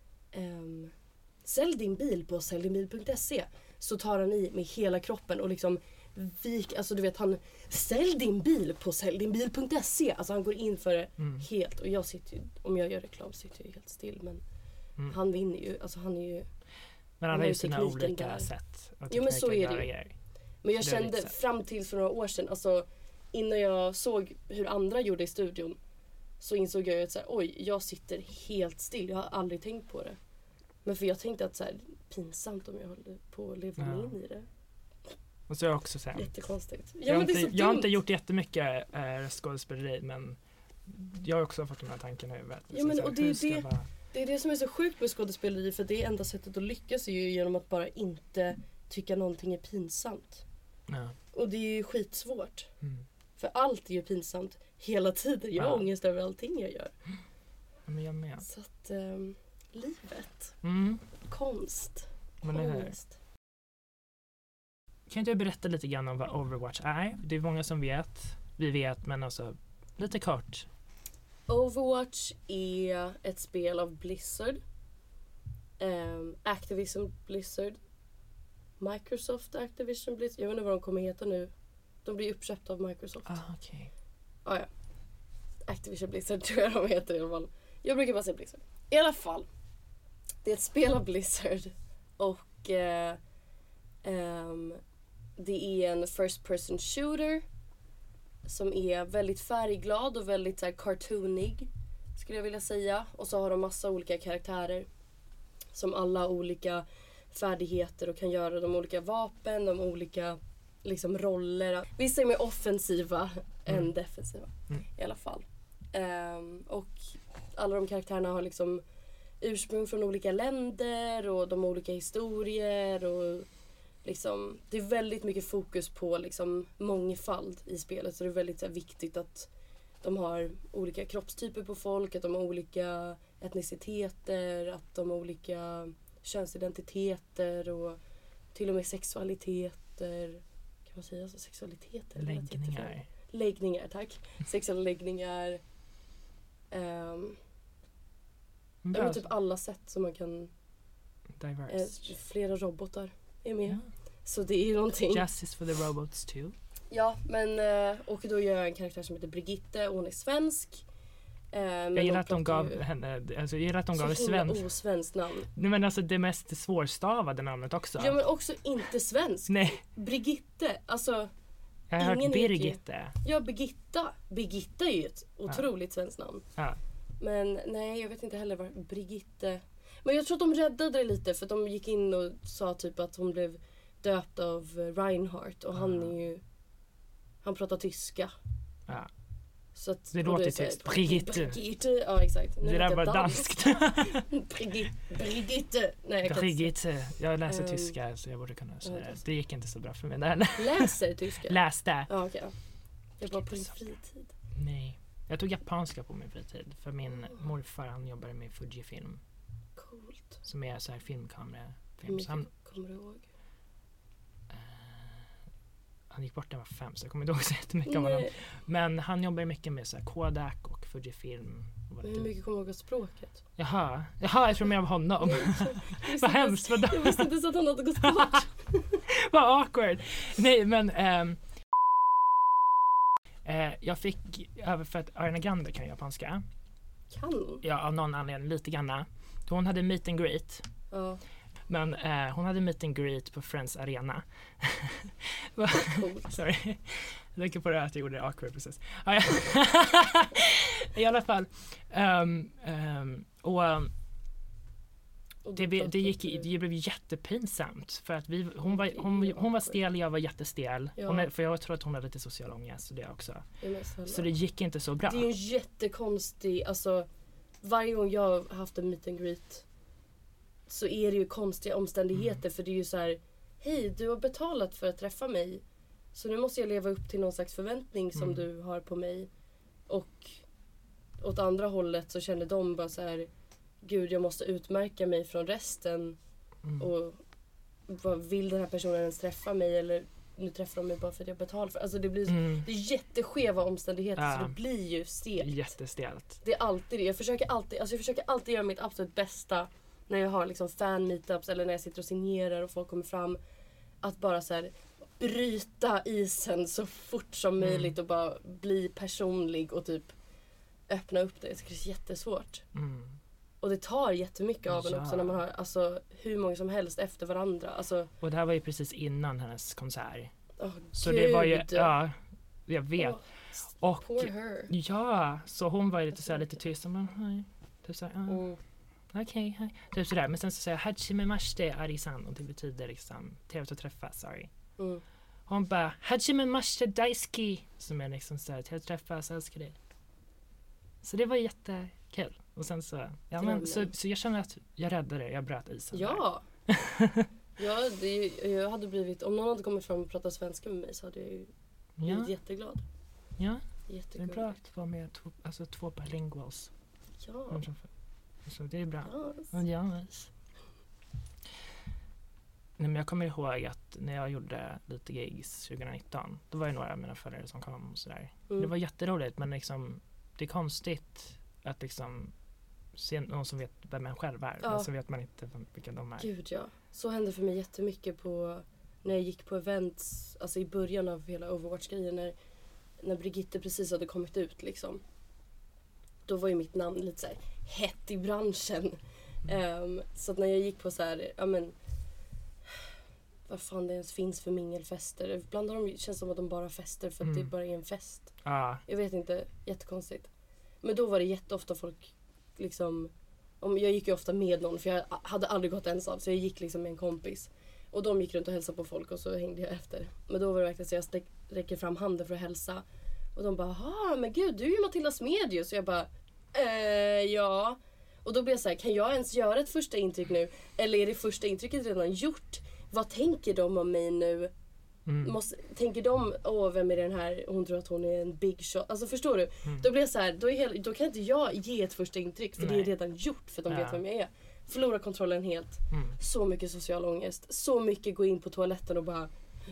um, sälj din bil på sälj din bil punkt se, så tar han i med hela kroppen och liksom vik, alltså du vet han, sälj din bil på sälj din bil punkt se, alltså han går in för det Mm. helt. Och jag sitter ju, om jag gör reklam sitter jag ju helt still, men Mm. han vinner ju, alltså han är ju. Men har alla har ju ju sina tekniken olika där. sätt. Och Jo, men så tekniken är det ju. där är- Men jag Det är kände lite så. fram till för några år sedan, alltså innan jag såg hur andra gjorde i studion, så insåg jag ju att så här, oj, jag sitter helt still. Jag har aldrig tänkt på det. Men för jag tänkte att så här, pinsamt om jag håller på att leva mig Ja. in i det. Och så är jag också så här. Jättekonstigt. Ja, Jag, har men det är inte, så jag har dumt. inte gjort jättemycket äh, skådespeleri, men jag har också fått de här tankarna i huvudet. Ja, Så men så här, och det är hur ska det- jag bara- Det är det som är så sjukt med skådespeleri, för det enda sättet att lyckas är ju genom att bara inte tycka någonting är pinsamt. Ja. Och det är ju skitsvårt. Mm. För allt är ju pinsamt hela tiden. Jag har Ja. ångest över allting jag gör. Men jag med. Så att ehm, livet, Mm. konst, Men det här. ångest. Kan inte du berätta lite grann om vad Overwatch är? Det är många som vet. Vi vet, men alltså lite kort. Overwatch är ett spel av Blizzard. Um, Activision Blizzard. Microsoft Activision Blizzard. Jag vet inte vad de kommer heta nu. De blir uppköpta av Microsoft. Ah, okej. Ah, ja. Activision Blizzard tror jag de heter i alla fall. Jag brukar bara säga Blizzard. I alla fall. Det är ett spel av Blizzard. Och eh, ehm, det är en first person shooter. Som är väldigt färgglad och väldigt så här, cartoonig. Skulle jag vilja säga. Och så har de massa olika karaktärer. Som alla har olika färdigheter och kan göra de olika vapen, de olika liksom roller. Vissa är mer offensiva Mm. än defensiva Mm. i alla fall. Ehm, och alla de karaktärerna har liksom ursprung från olika länder och de har olika historier och liksom, det är väldigt mycket fokus på liksom mångfald i spelet, så det är väldigt så här, viktigt att de har olika kroppstyper på folk, att de har olika etniciteter, att de har olika könsidentiteter och till och med sexualiteter. Kan man säga så? Sexualiteter? Det lät jättefel. Läggningar. Läggningar, tack. Sexuella läggningar. Um, Bra. ja, typ alla sätt som man kan... Eh, Diverse. flera robotar är med. Ja. Så det är ju någonting. Justice for the robots too. Ja, men... eh, Och då gör jag en karaktär som heter Brigitte och hon är svensk. Eh, men Jag gillar att de pratar gav ju henne, alltså jag gillar att de gav så himla svensk. osvenskt namn. Nej, men alltså det mest svårstavade namnet också. Ja, men också inte svensk. Nej, Brigitte, alltså... jag har hört ingen heter ju- Birgitte. Ja, Birgitta. Birgitta är ju ett otroligt svenskt namn. Ja. Men nej, jag vet inte heller var Brigitte... Men jag tror att de räddade det lite, för att de gick in och sa typ att hon blev döpt av Reinhardt och han Ah. är ju... Han pratar tyska. Ja. Så att, Det och låter är så här, tyst. Brigitte. Brigitte, ja exakt. Nu Det vet där jag var danskt. danskt. Brigitte. Brigitte. Nej, jag kan inte Brigitte. Jag läser Ehm, tyska så jag borde kunna säga ja, det. det- Det gick inte så bra för mig där. läser tyska. Läste. Ja, okej. Ja. Jag var på din Så. fritid. Nej. Jag tog japanska på min fritid. För min morfar han jobbade med Fujifilm. Coolt. Som är så här filmkamera. Hur Film. Så han, mycket kommer du ihåg? eh, han gick bort när jag var fem så jag kommer inte ihåg så jättemycket om honom. Nej. Men han jobbar mycket med så här Kodak och Fujifilm. Och var Men lite... hur mycket kommer du ihåg av språket? Jaha, Jaha, jag tror mer av honom. Vad hemskt, vadå? Jag visste inte så att han hade gått bort. Vad awkward. Nej, men ehm, eh, jag fick över för att Ariana Grande kan japanska. Kan hon? Ja, av någon anledning lite grann. Hon hade meet and greet. Ja. Men eh, hon hade meet and greet på Friends Arena. Coolt. Sorry. Jag tänker på det att jag gjorde det awkward precis. Ah, ja. I alla fall. Um, um, och um, det, det, gick, det blev jättepinsamt för att vi, hon, var, hon, hon var stel, jag var jättestel. Ja. Hon är, för jag tror att hon hade lite social ångest och det också. Så det gick inte så bra. Det är ju en jättekonstig, alltså varje gång jag har haft en meet and greet så är det ju konstiga omständigheter. Mm. För det är ju så här: hej, du har betalat för att träffa mig, så nu måste jag leva upp till någon slags förväntning som mm. du har på mig. Och åt andra hållet så känner de bara så här: gud, jag måste utmärka mig från resten. Mm. Och vad vill den här personen ens träffa mig, eller nu träffar de mig bara för att jag betalar för. Alltså det blir mm. det är jätteskeva omständigheter. Ja. Så det blir ju stelt. Jättestelt. Det är alltid det. Jag försöker alltid, alltså jag försöker alltid göra mitt absolut bästa när jag har liksom fan meetups eller när jag sitter och signerar och folk kommer fram, att bara så här bryta isen så fort som mm. möjligt och bara bli personlig och typ öppna upp det. Jag tycker det är jättesvårt. Mm. Och det tar jättemycket av en ja. också när man har alltså, hur många som helst efter varandra. Alltså, och det här var ju precis innan hennes konsert. Oh, så Gud. Det var ju, ja, jag vet. Oh, och poor her. Ja, så hon var ju lite såhär lite tyst. Men, hej. Typ såhär, uh, mm. okej, okay, typ sådär. Men sen så säger jag hajime mashite arisan, och det betyder liksom trevligt att träffas, sorry. Mm. Hon bara hajime mashite daisuki, som är liksom såhär trevligt att träffas, älskar dig. Så det var jättekul. Och sen så, ja men så, så jag känner att jag räddade det, jag bröt isen. Ja. Ja, det, jag hade blivit, om någon hade kommit fram och pratat svenska med mig så hade jag ju blivit ja. jätteglad. Ja, det är bra att vara med två, alltså två bilinguals. Ja. Så det är bra. Yes. Ja, yes. Nej, men jag kommer ihåg att när jag gjorde lite gigs tjugonitton, då var det några av mina följare som kom och sådär. Mm. Det var jätteroligt, men liksom, det är konstigt att liksom se någon som vet vem man själv är, ja. Men så vet man inte vilka de är. Gud ja, så hände för mig jättemycket på när jag gick på events, alltså i början av hela Overwatch-grejen, när, när Brigitte precis hade kommit ut liksom. Då var ju mitt namn lite så här hett i branschen. Mm. Um, så att när jag gick på så här, ja men vad fan det ens finns för mingelfester. Ibland har de, känns som att de bara fester för att mm. det bara är en fest. Ah. Jag vet inte, jättekonstigt. Men då var det jätteofta folk liksom, om jag gick ju ofta med någon för jag hade aldrig gått ensam, så jag gick liksom med en kompis. Och de gick runt och hälsade på folk och så hängde jag efter. Men då var det verkligen så jag stäck, räcker fram handen för att hälsa. Och de bara, ja men gud, du är ju Matilda Smedius. Så jag bara, eh, ja. Och då blir jag så här, kan jag ens göra ett första intryck nu? Eller är det första intrycket redan gjort? Vad tänker de om mig nu? Mm. Måste, tänker de, åh vem är den här? Hon tror att hon är en big shot. Alltså förstår du? Mm. Då blir jag så här, då, är hela, då kan inte jag ge ett första intryck. För Nej. Det är redan gjort för att de ja. vet vem jag är. Förlora kontrollen helt. Mm. Så mycket social ångest. Så mycket gå in på toaletten och bara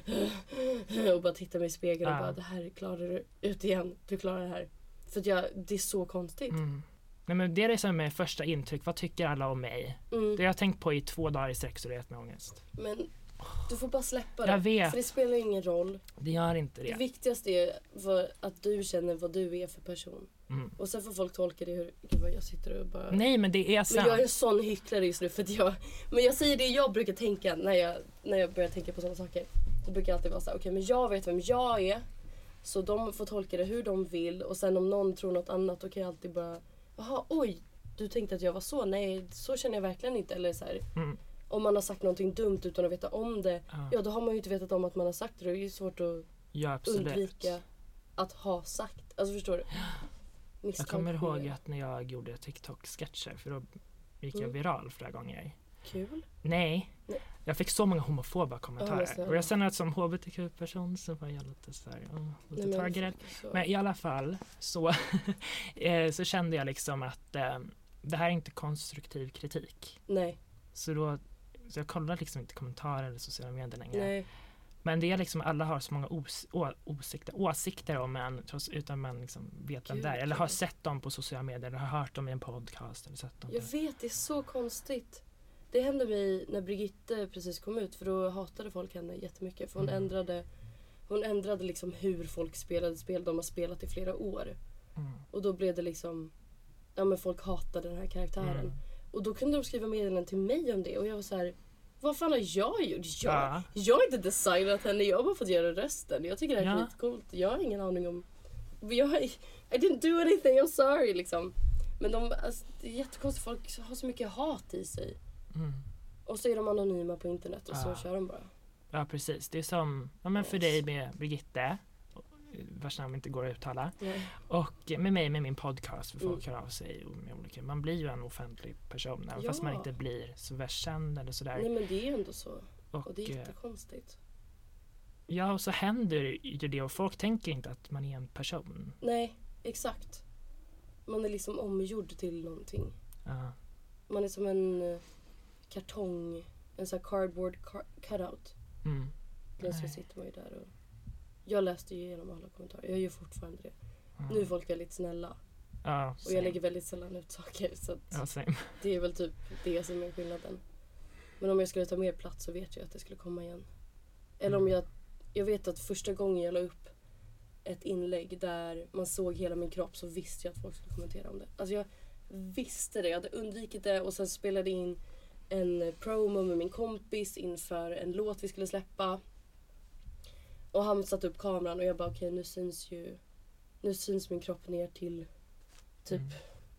och bara titta mig i spegeln ja. och bara, det här klarar du ut igen. Du klarar det här. För att jag, det är så konstigt. Mm. Nej, men det är det som är första intryck. Vad tycker alla om mig? Mm. Det har jag tänkt på i två dagar i sträck, så det är med ångest. Men du får bara släppa det. Jag vet. För det spelar ingen roll. Det gör inte det. Det viktigaste är för att du känner vad du är för person. Mm. Och sen får folk tolka det hur, gud vad jag sitter och bara... Nej, men det är sant. Men jag är en sån hycklare just nu för att jag... Men jag säger det jag brukar tänka när jag, när jag börjar tänka på sådana saker. Då brukar jag alltid vara så här, okej, okay, men jag vet vem jag är. Så de får tolka det hur de vill. Och sen om någon tror något annat, då kan jag alltid bara... Jaha, oj, du tänkte att jag var så? Nej, så känner jag verkligen inte. Eller så här... Mm. Om man har sagt någonting dumt utan att veta om det, ja, ja då har man ju inte vetat om att man har sagt det. Det är ju svårt att ja, undvika att ha sagt. Alltså förstår du? Jag kommer ihåg att när jag gjorde TikTok-sketcher, för då gick jag viral flera gånger. Kul? Nej. Nej. Jag fick så många homofoba kommentarer. Ja, och jag känner att som hbtq-person så var jag lite så här, oh, lite Nej, targeted. Men, men i alla fall så, så kände jag liksom att eh, det här är inte konstruktiv kritik. Nej. Så då Så jag kollar liksom inte kommentarer eller sociala medier längre. Nej. Men det är liksom, alla har så många os, å, åsikter, åsikter om en trots, utan man liksom vet vem det är. Eller har sett dem på sociala medier, eller har hört dem i en podcast. Eller sett dem jag vet, det är så konstigt. Det hände mig när Brigitte precis kom ut, för då hatade folk henne jättemycket. För hon Mm. ändrade, hon ändrade liksom hur folk spelade spel de har spelat i flera år. Mm. Och då blev det liksom, ja men folk hatade den här karaktären. Mm. Och då kunde de skriva meddelanden till mig om det. Och jag var så här: vad fan har jag gjort? Jag, Ja. jag har inte designat henne, jag har bara fått göra rösten. Jag tycker det här är Ja. skitcoolt. Jag har ingen aning om... Jag, I didn't do anything, I'm sorry liksom. Men de, alltså, det är jättekonstigt, folk har så mycket hat i sig. Mm. Och så är de anonyma på internet och så Ja. kör de bara. Ja, precis. Det är som ja, men för dig med Brigitte, vars namn inte går att uttala. Nej. Och med mig med min podcast, för folk Mm. hör av sig. Och med olika, man blir ju en offentlig person, även Ja. fast man inte blir så värst känd eller sådär. Nej men det är ändå så. och, Och det är eh, jättekonstigt. ja, och så händer ju det och folk tänker inte att man är en person. Nej, exakt. Man är liksom omgjord till någonting. Ja. Man är som en eh, kartong, en sån här cardboard car- cutout. Mm. Plötsligt Nej. sitter man ju där och... Jag läste ju igenom alla kommentarer. Jag gör fortfarande det. Mm. Nu är folk väldigt snälla. Ja, Och same. jag lägger väldigt sällan ut saker. Så att Ja, same. det är väl typ det som är skillnaden. Men om jag skulle ta mer plats så vet jag att det skulle komma igen. Eller om Mm. jag... Jag vet att första gången jag la upp ett inlägg där man såg hela min kropp, så visste jag att folk skulle kommentera om det. Alltså jag visste det. Jag hade undvikit det och sen spelade in en promo med min kompis inför en låt vi skulle släppa. Och han satte upp kameran och jag bara okej, okay, nu syns ju... Nu syns min kropp ner till typ... Mm.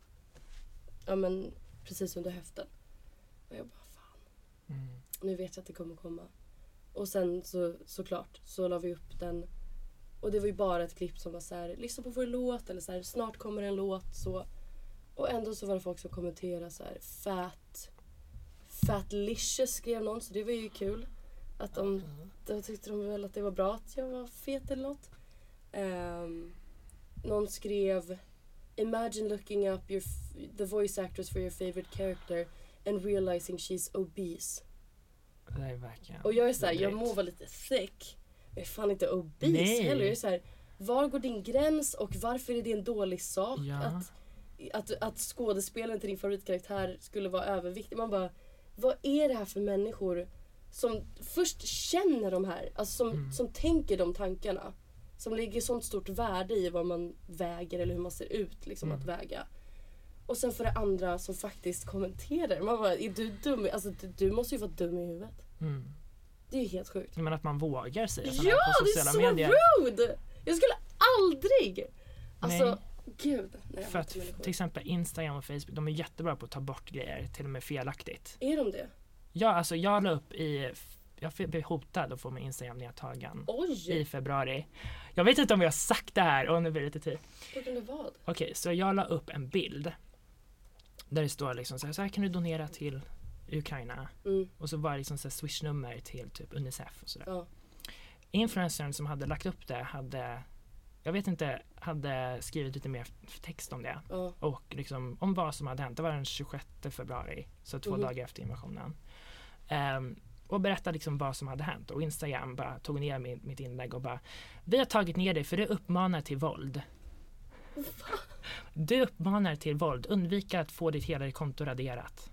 Ja men precis under höften. Och jag bara fan, Mm. nu vet jag att det kommer komma. Och sen så såklart så la vi upp den. Och det var ju bara ett klipp som var så här: lyssna på vår låt, eller så här, snart kommer en låt så. Och ändå så var det folk som kommenterade så här: fat fatlicious skrev någon, så det var ju kul. Att de, då tyckte de väl att det var bra att jag var fet eller något. Um, någon skrev: imagine looking up your f- the voice actress for your favorite character and realizing she's obese. Det är verkligen Och jag är såhär, jag vidrigt. må vara lite thick, jag är fan inte obese Nej. heller. Jag är såhär, var går din gräns och varför är det en dålig sak Ja. att, att, att skådespelaren till din favoritkaraktär skulle vara överviktig? Man bara, vad är det här för människor som först känner de här, alltså som, Mm. som tänker de tankarna, som lägger sånt stort värde i vad man väger eller hur man ser ut liksom, Mm. att väga. Och sen för det andra som faktiskt kommenterar. Man bara, är du dum? Alltså du, du måste ju vara dum i huvudet. Mm. Det är ju helt sjukt. Men att man vågar säga sådana Ja, här på det är sociala så medier. rude! Jag skulle aldrig! Alltså, Nej. gud. Nej, jag För att hatar människor. till exempel Instagram och Facebook, de är jättebra på att ta bort grejer, till och med felaktigt. Är de det? Ja, alltså jag la upp i, jag blev hotad att få min Instagram nedtagen Oj! i februari. Jag vet inte om jag har sagt det här, och nu blir det lite tid. På grund av vad? Okej, så jag la upp en bild där det står liksom så här, så här kan du donera till Ukraina. Mm, Och så var det liksom så här swishnummer till typ Unicef och sådär. ja. Influencern som hade lagt upp det hade, jag vet inte, hade skrivit lite mer text om det. Ja. Och liksom om vad som hade hänt. Det var den tjugosjätte februari, så två Mhm. dagar efter invasionen. Ehm, och berättade liksom vad som hade hänt. Och Instagram bara tog ner min, mitt inlägg och bara, vi har tagit ner det för det uppmanar till våld. Du uppmanar till våld. Undvika att få ditt hela konto raderat.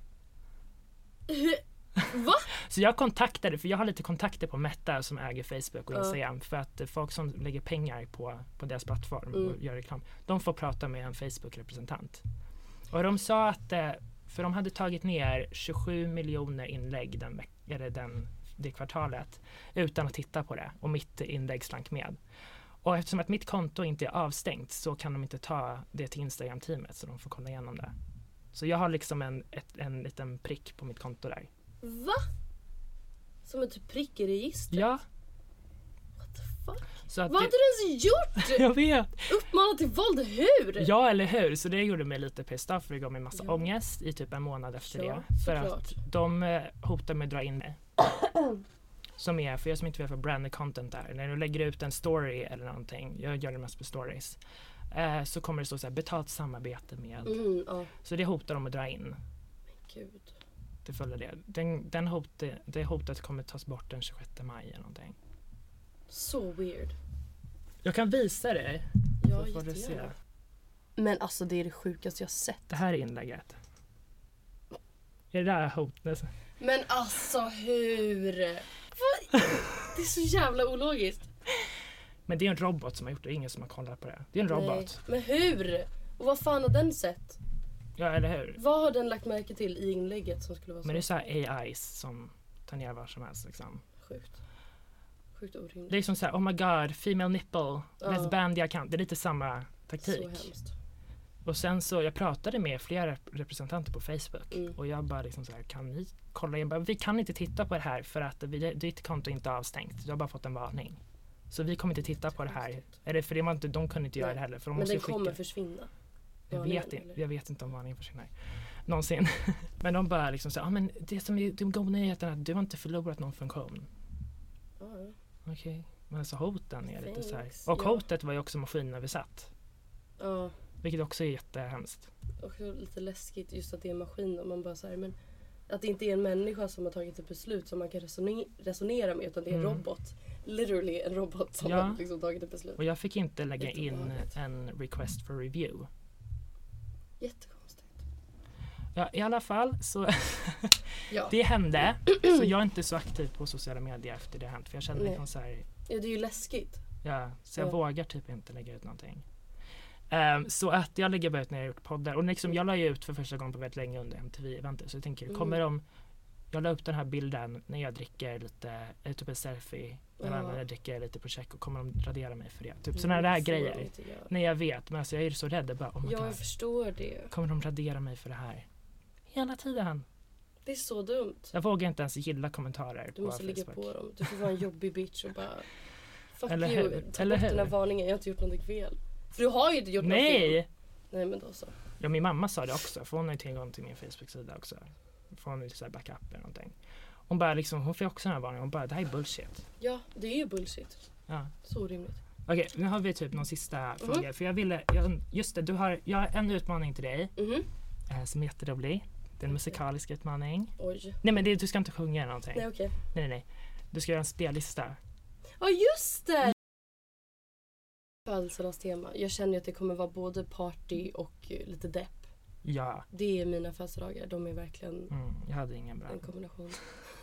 Va? Så jag kontaktade, för jag har lite kontakter på Meta som äger Facebook och Ja. Instagram, för att folk som lägger pengar på, på deras plattform Mm. och gör reklam, de får prata med en Facebook-representant. Och de sa att, eh, för de hade tagit ner tjugosju miljoner inlägg den, veck- eller den, det kvartalet utan att titta på det, och mitt inlägg slank med. Och eftersom att mitt konto inte är avstängt så kan de inte ta det till Instagram-teamet, så de får kolla igenom det. Så jag har liksom en, ett, en liten prick på mitt konto där. Va? Som en typ prick i registret? Ja, What the fuck? så att Vad det, hade du ens gjort? jag vet. Uppmanat till våld, hur? Ja, eller hur? Så det gjorde mig lite pissed off, för det gav mig massa Ja. ångest i typ en månad efter Ja, det. För såklart. att de eh, hotar med att dra in mig. Som är, för jag som inte vet vad branded content är, när du lägger ut en story eller någonting, jag gör det mest på stories, eh, så kommer det stå så här, betalt samarbete med. Mm, ja, Så det hotar de att dra in. men gud. Det följer det. Den, den hot, det hotet kommer tas bort den tjugosjätte maj eller någonting. Så weird. Jag kan visa dig. Ja, så får du se. jättegärna. Men alltså det är det sjukaste jag sett. Det här är inlägget. Är det där hotness? Men alltså hur? Vad? Det är så jävla ologiskt. Men det är en robot som har gjort det. Det är ingen som har kollat på det. Det är en robot. Nej. Men hur? Och vad fan har den sett? Ja, eller hur? Vad har den lagt märke till i inlägget som skulle vara så? Men det är så här A Is som tar ner vad som helst liksom. Sjukt. Sjukt orimligt. Det är liksom så här, oh my god, female nipple, Ja. let's ban the account. Det är lite samma taktik. Så hemskt. Och sen så, jag pratade med flera representanter på Facebook Mm. och jag bara liksom så här, kan ni kolla? Jag bara, vi kan inte titta på det här för att vi, ditt konto är inte avstängt. Du har bara fått en varning. Så vi kommer inte titta på det här. Eller för det var inte, de kunde inte göra Nej. det heller. För de Men måste den skicka. kommer försvinna. Jag Varningen, vet, inte, eller? jag vet inte om varningen försvinner. Någonsin. Men de bara liksom så ah, men det som är de goda nyheterna är att du har inte förlorat någon funktion. Ja, ja. Okej. Okay. Men så hoten är lite så här. Thanks. Och Ja. hotet var ju också maskinöversatt. Ja. Vilket också är jättehemskt. Och lite läskigt just att det är en maskin och man bara så här, men att det inte är en människa som har tagit ett beslut som man kan resone- resonera med utan det är en Mm. robot. Literally en robot som Ja. har liksom tagit ett beslut. Och jag fick inte lägga in Jättebehagligt. en request for review. Jättekonstigt. Ja, i alla fall så Ja. det hände. Så jag är inte så aktiv på sociala medier efter det hänt. För jag känner Nej. liksom så här, ja, det är ju läskigt. ja, så jag Ja. vågar typ inte lägga ut någonting. Um, så att jag lägger bara ut när jag har gjort poddar. Och liksom, jag la ju ut för första gången på väldigt länge under M T V-eventet. Så jag tänker, Mm. kommer de... Jag la upp den här bilden när jag dricker lite, eh, typ en selfie. Eller Ja. när jag dricker lite Prosecco. Kommer de radera mig för det? Typ Mm, sådana där det får man grejer. inte göra. Nej, jag vet. Men alltså, jag är så rädd. Jag bara, oh my Ja, jag god. förstår det. Kommer de radera mig för det här? Hela tiden. Det är så dumt. Jag vågar inte ens gilla kommentarer Du på måste ligga Facebook. på dem. Du får vara en jobbig bitch och bara fuck Eller you. hur? Ta Eller bort hur? den här varningen. Jag har inte gjort någonting fel. För du har ju inte gjort något fel. Nej! Nej, men då så. Ja, min mamma sa det också. För hon har ju tillgång till min Facebook-sida också. För hon har lite så här backup eller någonting. Hon bara liksom, hon fick också den här varningen. Hon bara, det här är bullshit. Ja, det är ju bullshit. Ja. Så orimligt. Okej, nu har vi typ någon sista Mhm. fråga. För jag ville, jag, just det, du har, jag har en utmaning till dig. Mhm. Eh, som är jätterolig. Det är en musikalisk utmaning. Oj. Nej, men det, du ska inte sjunga eller någonting. Nej, okej. Nej, nej, nej. Du ska göra en spellista. Ja, just det! Födelsedagstema. Jag känner ju att det kommer vara både party och eh, lite depp. Ja. Det är mina födelsedagar. De är verkligen Mm, jag hade ingen bra. en kombination.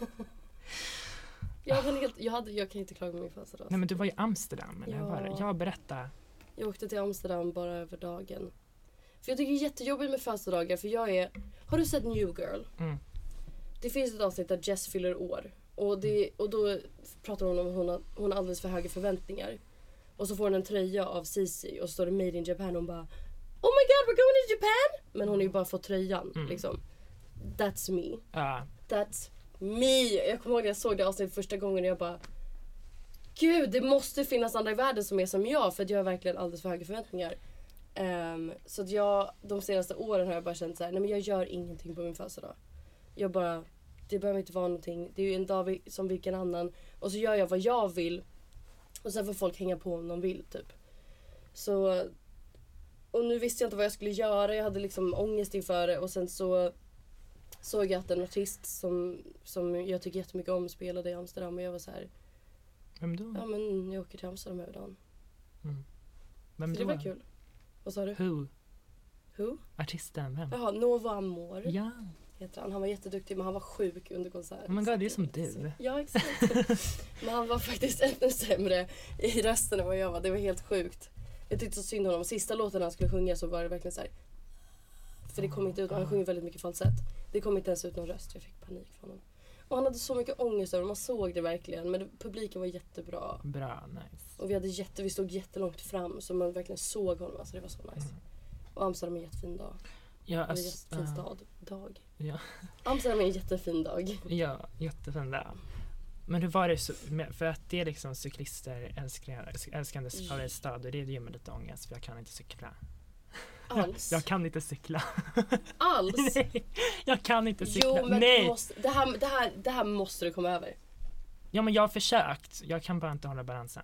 jag, hade helt, jag, hade, jag kan inte klaga på min födelsedag. Nej, men du var i Amsterdam. Eller Ja. var det? Jag berätta. Jag åkte till Amsterdam bara över dagen. För jag tycker det är jättejobbigt med födelsedagar. För jag är... Har du sett New Girl? Mm. Det finns ett avsnitt där Jess fyller år. Och, det, och då pratar hon om att hon har, hon har alldeles för höga förväntningar. Och så får hon en tröja av Cici och så står det Made in Japan och hon bara Oh my god, we're going to Japan! Men hon har ju bara fått tröjan. Mm. Liksom. That's me. Ja. That's me. Jag kommer ihåg när jag såg det avsnittet första gången och jag bara Gud, det måste finnas andra i världen som är som jag. För att jag har verkligen alldeles för höga förväntningar. Um, så att jag, de senaste åren har jag bara känt så här, nej men jag gör ingenting på min födelsedag. Jag bara, det behöver inte vara någonting. Det är ju en dag vi- som vilken annan. Och så gör jag vad jag vill. Och sen får folk hänga på om de vill typ. Så, och nu visste jag inte vad jag skulle göra. Jag hade liksom ångest inför det. Och sen så såg jag att en artist som, som jag tycker jättemycket om spelade i Amsterdam. Och jag var så här, Vem då? ja men jag åker till Amsterdam över dagen. Mm. Vem Så det då? var kul. Vad sa du? Who? Who? Artisten, vem? Jaha, Novo Amor Ja. heter han. Han var jätteduktig men han var sjuk under konserten. Oh my god, det är som du. Ja, exakt. Men han var faktiskt ännu sämre i rösten än vad jag var. Det var helt sjukt. Jag tyckte så synd om honom. Sista låten han skulle sjunga så var det verkligen så här. För det kom inte ut. Han sjunger väldigt mycket falsett. Det kom inte ens ut någon röst. Jag fick panik för honom. Och han hade så mycket ångest över det. Man såg det verkligen. Men det, publiken var jättebra. Bra, nice. Och vi, hade jätte, vi stod jättelångt fram så man verkligen såg honom. Alltså det var så nice. Mm. Och Amsterdam är en jättefin dag. Ja, Det är en alltså, jättefin äh, stad. Dag. ja. Amsterdam är en jättefin dag. Ja, jättefin där. Men hur var det så, med- för att det är liksom cyklister älskar, älskandes favoritstad och det ger mig lite ångest för jag kan inte cykla. Alls. Jag kan inte cykla. Alls. Nej, jag kan inte cykla. Jo, men Nej. du måste, det, här, det, här, det här måste du komma över. Ja, men jag har försökt. Jag kan bara inte hålla balansen.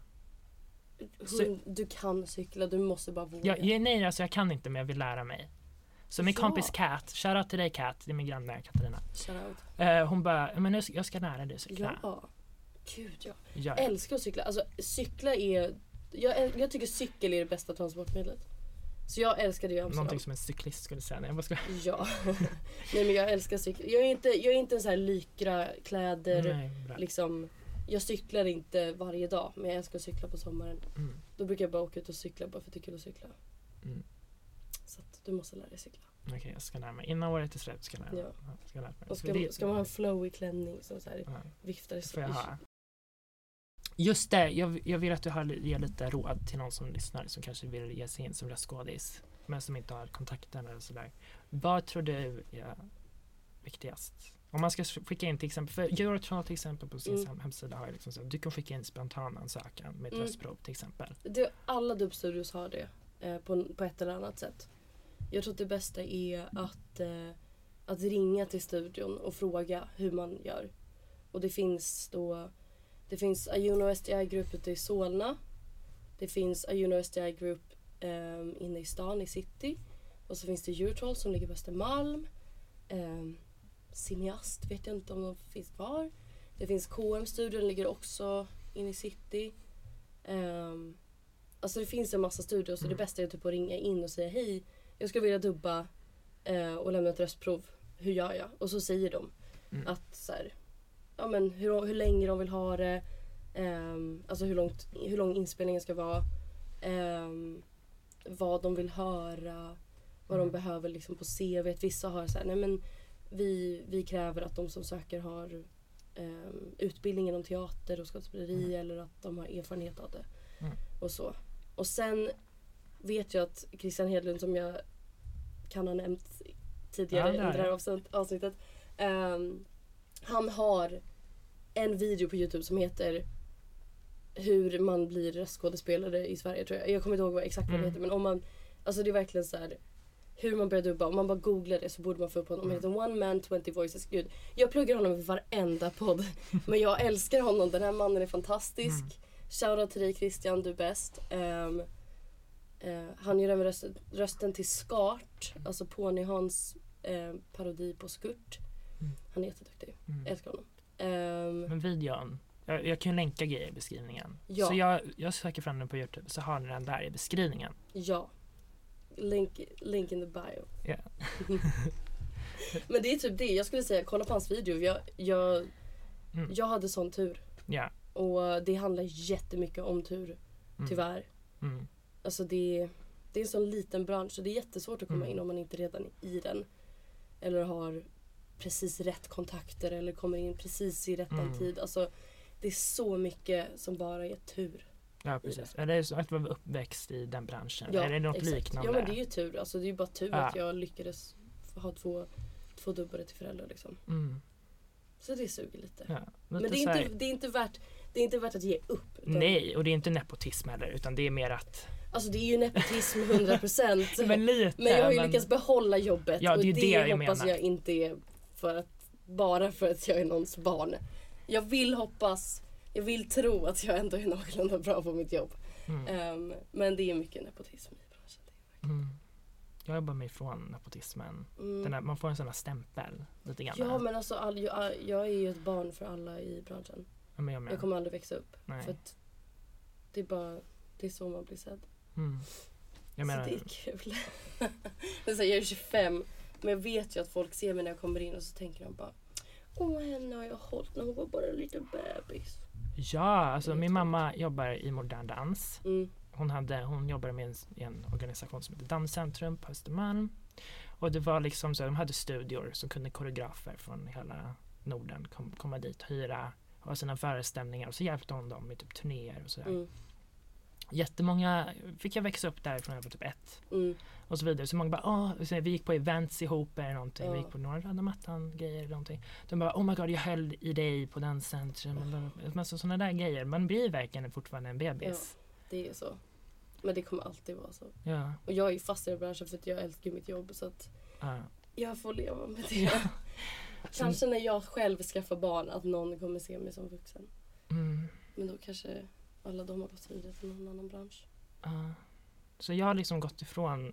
Hon, du kan cykla, du måste bara våga. Jag, jag, nej, alltså jag kan inte men jag vill lära mig. Så min Ja. kompis Kat, shoutout till dig Kat, det är min granne Katarina. Shout out. Eh, hon bara, men nu, jag ska lära dig cykla. Ja. Gud ja. Ja. Jag älskar att cykla. Alltså cykla är... Jag, jag tycker cykel är det bästa transportmedlet. Så jag älskar det i Amsterdam. Någonting som en cyklist skulle säga. Nej, jag bara ska... Ja. Nej men jag älskar cykel. Jag är inte, jag är inte en så här lykra kläder. Nej, bra. Liksom, jag cyklar inte varje dag. Men jag älskar att cykla på sommaren. Mm. Då brukar jag bara åka ut och cykla bara för att det är kul att cykla. Mm. Så att du måste lära dig cykla. Okej, okay, jag ska lära mig. Innan året är slut ska jag lära mig. Ja. Ja, ska jag lära mig. Och För ska, det- ska man ha en flowy klänning som så här Ja. viftar i Får jag ha. Just det, jag, jag vill att du har, ger lite råd till någon som lyssnar som kanske vill ge sig in som röstskådis men som inte har kontakten eller sådär. Vad tror du är viktigast? Om man ska skicka in till exempel, för Eurotrail till exempel på sin Mm. hemsida har liksom så att du kan skicka in spontan ansökan med ett Mm. röstprov till exempel. Det, alla dubbstudios har det eh, på, på ett eller annat sätt. Jag tror att det bästa är att, eh, att ringa till studion och fråga hur man gör. Och det finns då det finns Ajuno S D I-grupp ute i Solna. Det finns Ajuno S D I-grupp eh, inne i stan i city. Och så finns det Eurotrail som ligger på Östermalm. Eh, Cineast vet jag inte om de finns kvar. Det finns K M-studion, ligger också inne i city. Um, alltså det finns en massa studios så Mm. det bästa är typ att ringa in och säga hej, jag skulle vilja dubba eh, och lämna ett röstprov. Hur gör jag? Och så säger de Mm. att så här, ja men hur, hur länge de vill ha det, ehm, alltså hur, långt, hur lång inspelningen ska vara, ehm, vad de vill höra, vad Mm. de behöver liksom på C V. Vissa har så här, nej men vi, vi kräver att de som söker har um, utbildning inom teater och skådespeleri Mm. eller att de har erfarenhet av det. Mm. Och så. Och sen vet jag att Christian Hedlund, som jag kan ha nämnt tidigare Ja, det har under det här jag. avsnitt- avsnittet, um, han har en video på YouTube som heter hur man blir röstskådespelare i Sverige, tror jag. Jag kommer inte ihåg vad, exakt vad det Mm. heter, men om man, alltså det är verkligen så här hur man börjar dubba. Om man bara googlar det så borde man få upp honom. Han heter One Man twenty Voices. Gud, jag pluggar honom i varenda podd. Men jag älskar honom. Den här mannen är fantastisk. Mm. Shoutout till dig Christian, du är bäst. Um, uh, han gör även rösten, rösten till Skart. Alltså Pony Hans uh, parodi på Skurt. Mm. Han är jätteduktig. Mm. Älskar honom. Um, Men videon, jag, jag kan ju länka grejer i beskrivningen. Ja. Så jag, jag söker fram den på YouTube så har ni den där i beskrivningen. ja. Link, link in the bio. Ja. Men det är typ det. Jag skulle säga, kolla på hans video. Jag, jag, Mm. jag hade sån tur. Ja. Och det handlar jättemycket om tur, Mm. tyvärr. Mm. Alltså det, det är en sån liten bransch så det är jättesvårt att komma Mm. in om man inte redan är i den. Eller har precis rätt kontakter eller kommer in precis i rättan Mm. tid. Alltså det är så mycket som bara är tur. Ja, precis. Är det så att vara uppväxt i den branschen? Ja, är det något exakt. liknande? Ja men det är ju tur. Alltså det är ju bara tur Ja. att jag lyckades ha två, två dubbare till föräldrar liksom. Mm. Så det suger lite. Ja. Men Lite det är, så här- inte, det, är inte värt, det är inte värt att ge upp. utan- Nej, och det är inte nepotism heller utan det är mer att... Alltså det är ju nepotism hundra procent. Men lite. Men jag har ju men- lyckats behålla jobbet. Ja, det är ju och det, det jag hoppas menar. jag inte är för att, bara för att jag är någons barn. Jag vill hoppas, jag vill tro att jag ändå är någorlunda bra på mitt jobb. Mm. Um, men det är mycket nepotism i branschen. Mm. Jag jobbar mig ifrån nepotismen. Mm. Den här, man får en sån här stämpel lite grann. Ja men alltså all, jag, jag är ju ett barn för alla i branschen. Ja, men jag med. Jag kommer aldrig växa upp. Nej. För att det är bara, det är så man blir sedd. Mm. Jag menar, Så det är kul. Det är så här, jag är tjugofem men jag vet ju att folk ser mig när jag kommer in och så tänker de bara åh henne har jag hållit när hon var bara en liten bebis. ja, alltså Det är min kul. mamma jobbar i modern dans. Mm. Hon, hade, hon jobbade med en, i en organisation som heter Danscentrum på Östermalm. Och det var liksom så, de hade studior som kunde koreografer från hela Norden kom, komma dit, hyra, ha sina föreställningar och så hjälpte hon dem med typ turnéer och sådär. Mm. Jättemånga fick jag växa upp därifrån, jag var typ ett Mm. och så vidare. Så många bara, åh, så vi gick på events ihop eller någonting, vi Ja. gick på några röda mattan grejer eller någonting. De bara, oh my god, jag höll i dig på Danscentrum. Men så, sådana där grejer, man blir verkligen fortfarande en bebis. Det är så. Men det kommer alltid vara så. Ja, Och jag är ju fast i den branschen för att jag älskar mitt jobb så att ja. jag får leva med det. Ja. Kanske när jag själv skaffar barn att någon kommer se mig som vuxen. Mm. Men då kanske alla de har gått vidare till någon annan bransch. Ja. Så jag har liksom gått ifrån,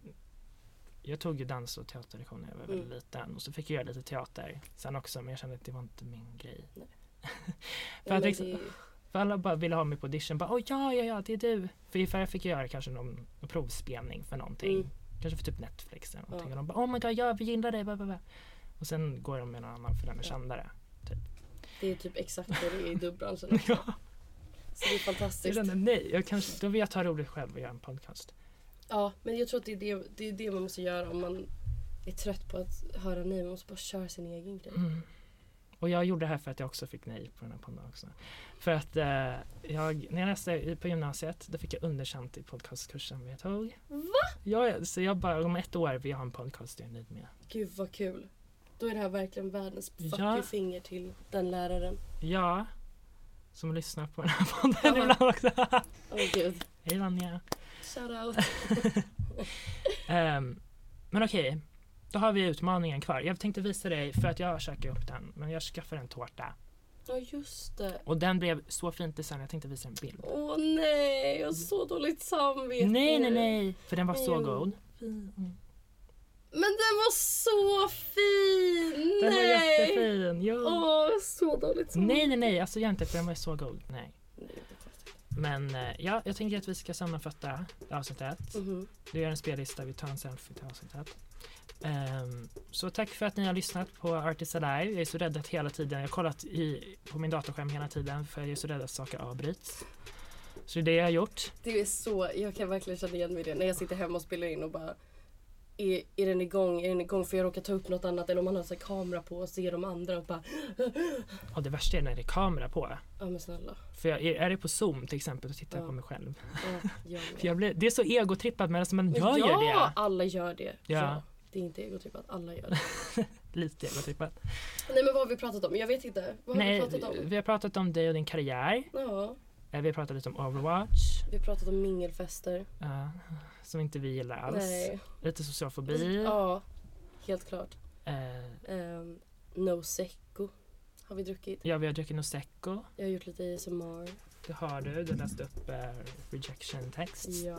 jag tog ju dans och teaterlektioner när jag var väldigt Mm. liten och så fick jag göra lite teater sen också men jag kände att det var inte min grej. Nej. för, att liksom, för alla bara ville ha mig på audition. Bara, oh, ja, ja, ja, det är du. För ifall jag fick göra kanske någon provspelning för någonting. Mm. Kanske för typ Netflix eller någonting. Ja. Och de bara, oh my god, ja, vi gillar dig. Blah, blah, blah. Och sen går de med någon annan för den är ja. kändare. Typ. Det är typ exakt det det är i dubbranschen också. Ja. Så det är fantastiskt. Jag känner, nej, jag kanske, då vill jag ta roligt själv och göra en podcast. Ja, men jag tror att det är det, det är det man måste göra om man är trött på att höra nej. Man måste bara köra sin egen grej. Mm. Och jag gjorde det här för att jag också fick nej på den här podden också. För att eh, jag, när jag läste på gymnasiet, då fick jag underkänt i podcastkursen vi tog. Va? Ja, så jag bara, om ett år vill jag ha en podcast jag är nöjd med. Gud vad kul. Då är det här verkligen världens fuck ja. you finger till den läraren. Ja, som lyssnar på den här podden ibland också. Åh oh, gud. Hej Vanja. Shout out. um, men okej. Okay. Då har vi utmaningen kvar. Jag tänkte visa dig för att jag käkar upp den. Men jag skaffar en tårta. Ja just det. Och den blev så fint design. Jag tänkte visa en bild. Åh nej, jag har så dåligt samvete. Nej, nej, nej. För den var så mm. god. Mm. Men den var så fin. Den nej. var jättefin. Jo. Åh, så dåligt samvete. Nej, nej, nej. Alltså jag inte för den var så god. Nej. nej Men ja, jag tänker att vi ska sammanfatta avsnittet. Mm-hmm. Du gör en spellista. Vi tar en selfie till avsnittet. Um, så tack för att ni har lyssnat på Artists Alive. Jag är så rädd att hela tiden, jag har kollat i, på min datorskärm hela tiden för jag är så rädd att saker avbryts. Så det är det jag har gjort. Det är så, jag kan verkligen känna igen mig det när jag sitter hemma och spelar in och bara är, är den igång, är den igång för jag råkar ta upp något annat eller om man har så här kamera på och ser de andra och bara ja, det värsta är när det är kamera på. Ja men snälla. För jag, är det på Zoom till exempel och tittar ja. på mig själv. Ja, jag för jag blir, det är så egotrippat men alltså man gör ja, det. Ja, alla gör det. Ja. ja. Det är inte egotrippat, alla gör det. Lite egotrippat. Nej men vad har vi pratat om? Jag vet inte. Vad har Nej, vi pratat om? Vi har pratat om dig och din karriär. Ja. Vi har pratat lite om Overwatch. Vi har pratat om mingelfester. Ja, som inte vi gillar alls. Nej. Lite social fobi. Ja, helt klart. Uh, um, Nosecco har vi druckit. Ja, vi har druckit Nosecco. Jag har gjort lite A S M R. Det har du. Du läste upp uh, rejection text. Ja.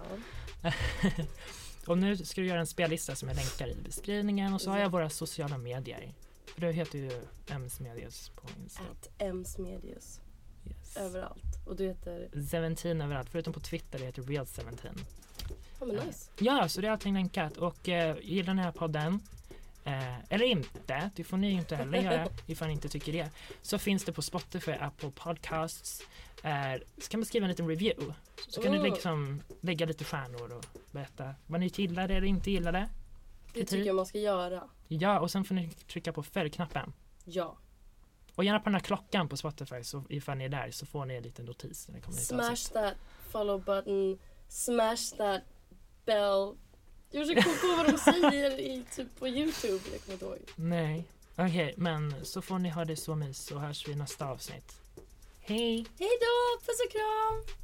Och nu ska du göra en spellista som jag länkar i beskrivningen. Och så har jag våra sociala medier. För du heter ju Ems Medius på Insta. At Ems Medius. Yes. Överallt. Och du heter? Seventeen överallt. Förutom på Twitter, det heter Real Seventeen. Ja, men nice. Ja, så det är allting länkat. Och eh, gillar den här podden. Eh, eller inte, det får ni inte heller göra ifall ni inte tycker det. Så finns det på Spotify, Apple Podcasts. Eh, så kan man skriva en liten review. Så kan oh. ni liksom lägga lite stjärnor och berätta vad ni gillade eller inte gillade. Det tycker jag man ska göra. Ja, och sen får ni trycka på följ-knappen. Ja. Och gärna på den här klockan på Spotify så ifall ni är där så får ni en liten notis. När det kommer smash that follow button. Smash that bell. Jag försöker komma på vad de säger i, typ på YouTube. Jag kommer inte ihåg. Nej. Okej, okay, men så får ni ha det så mys så hörs vi i nästa avsnitt. Hej! Hej då! Puss och kram!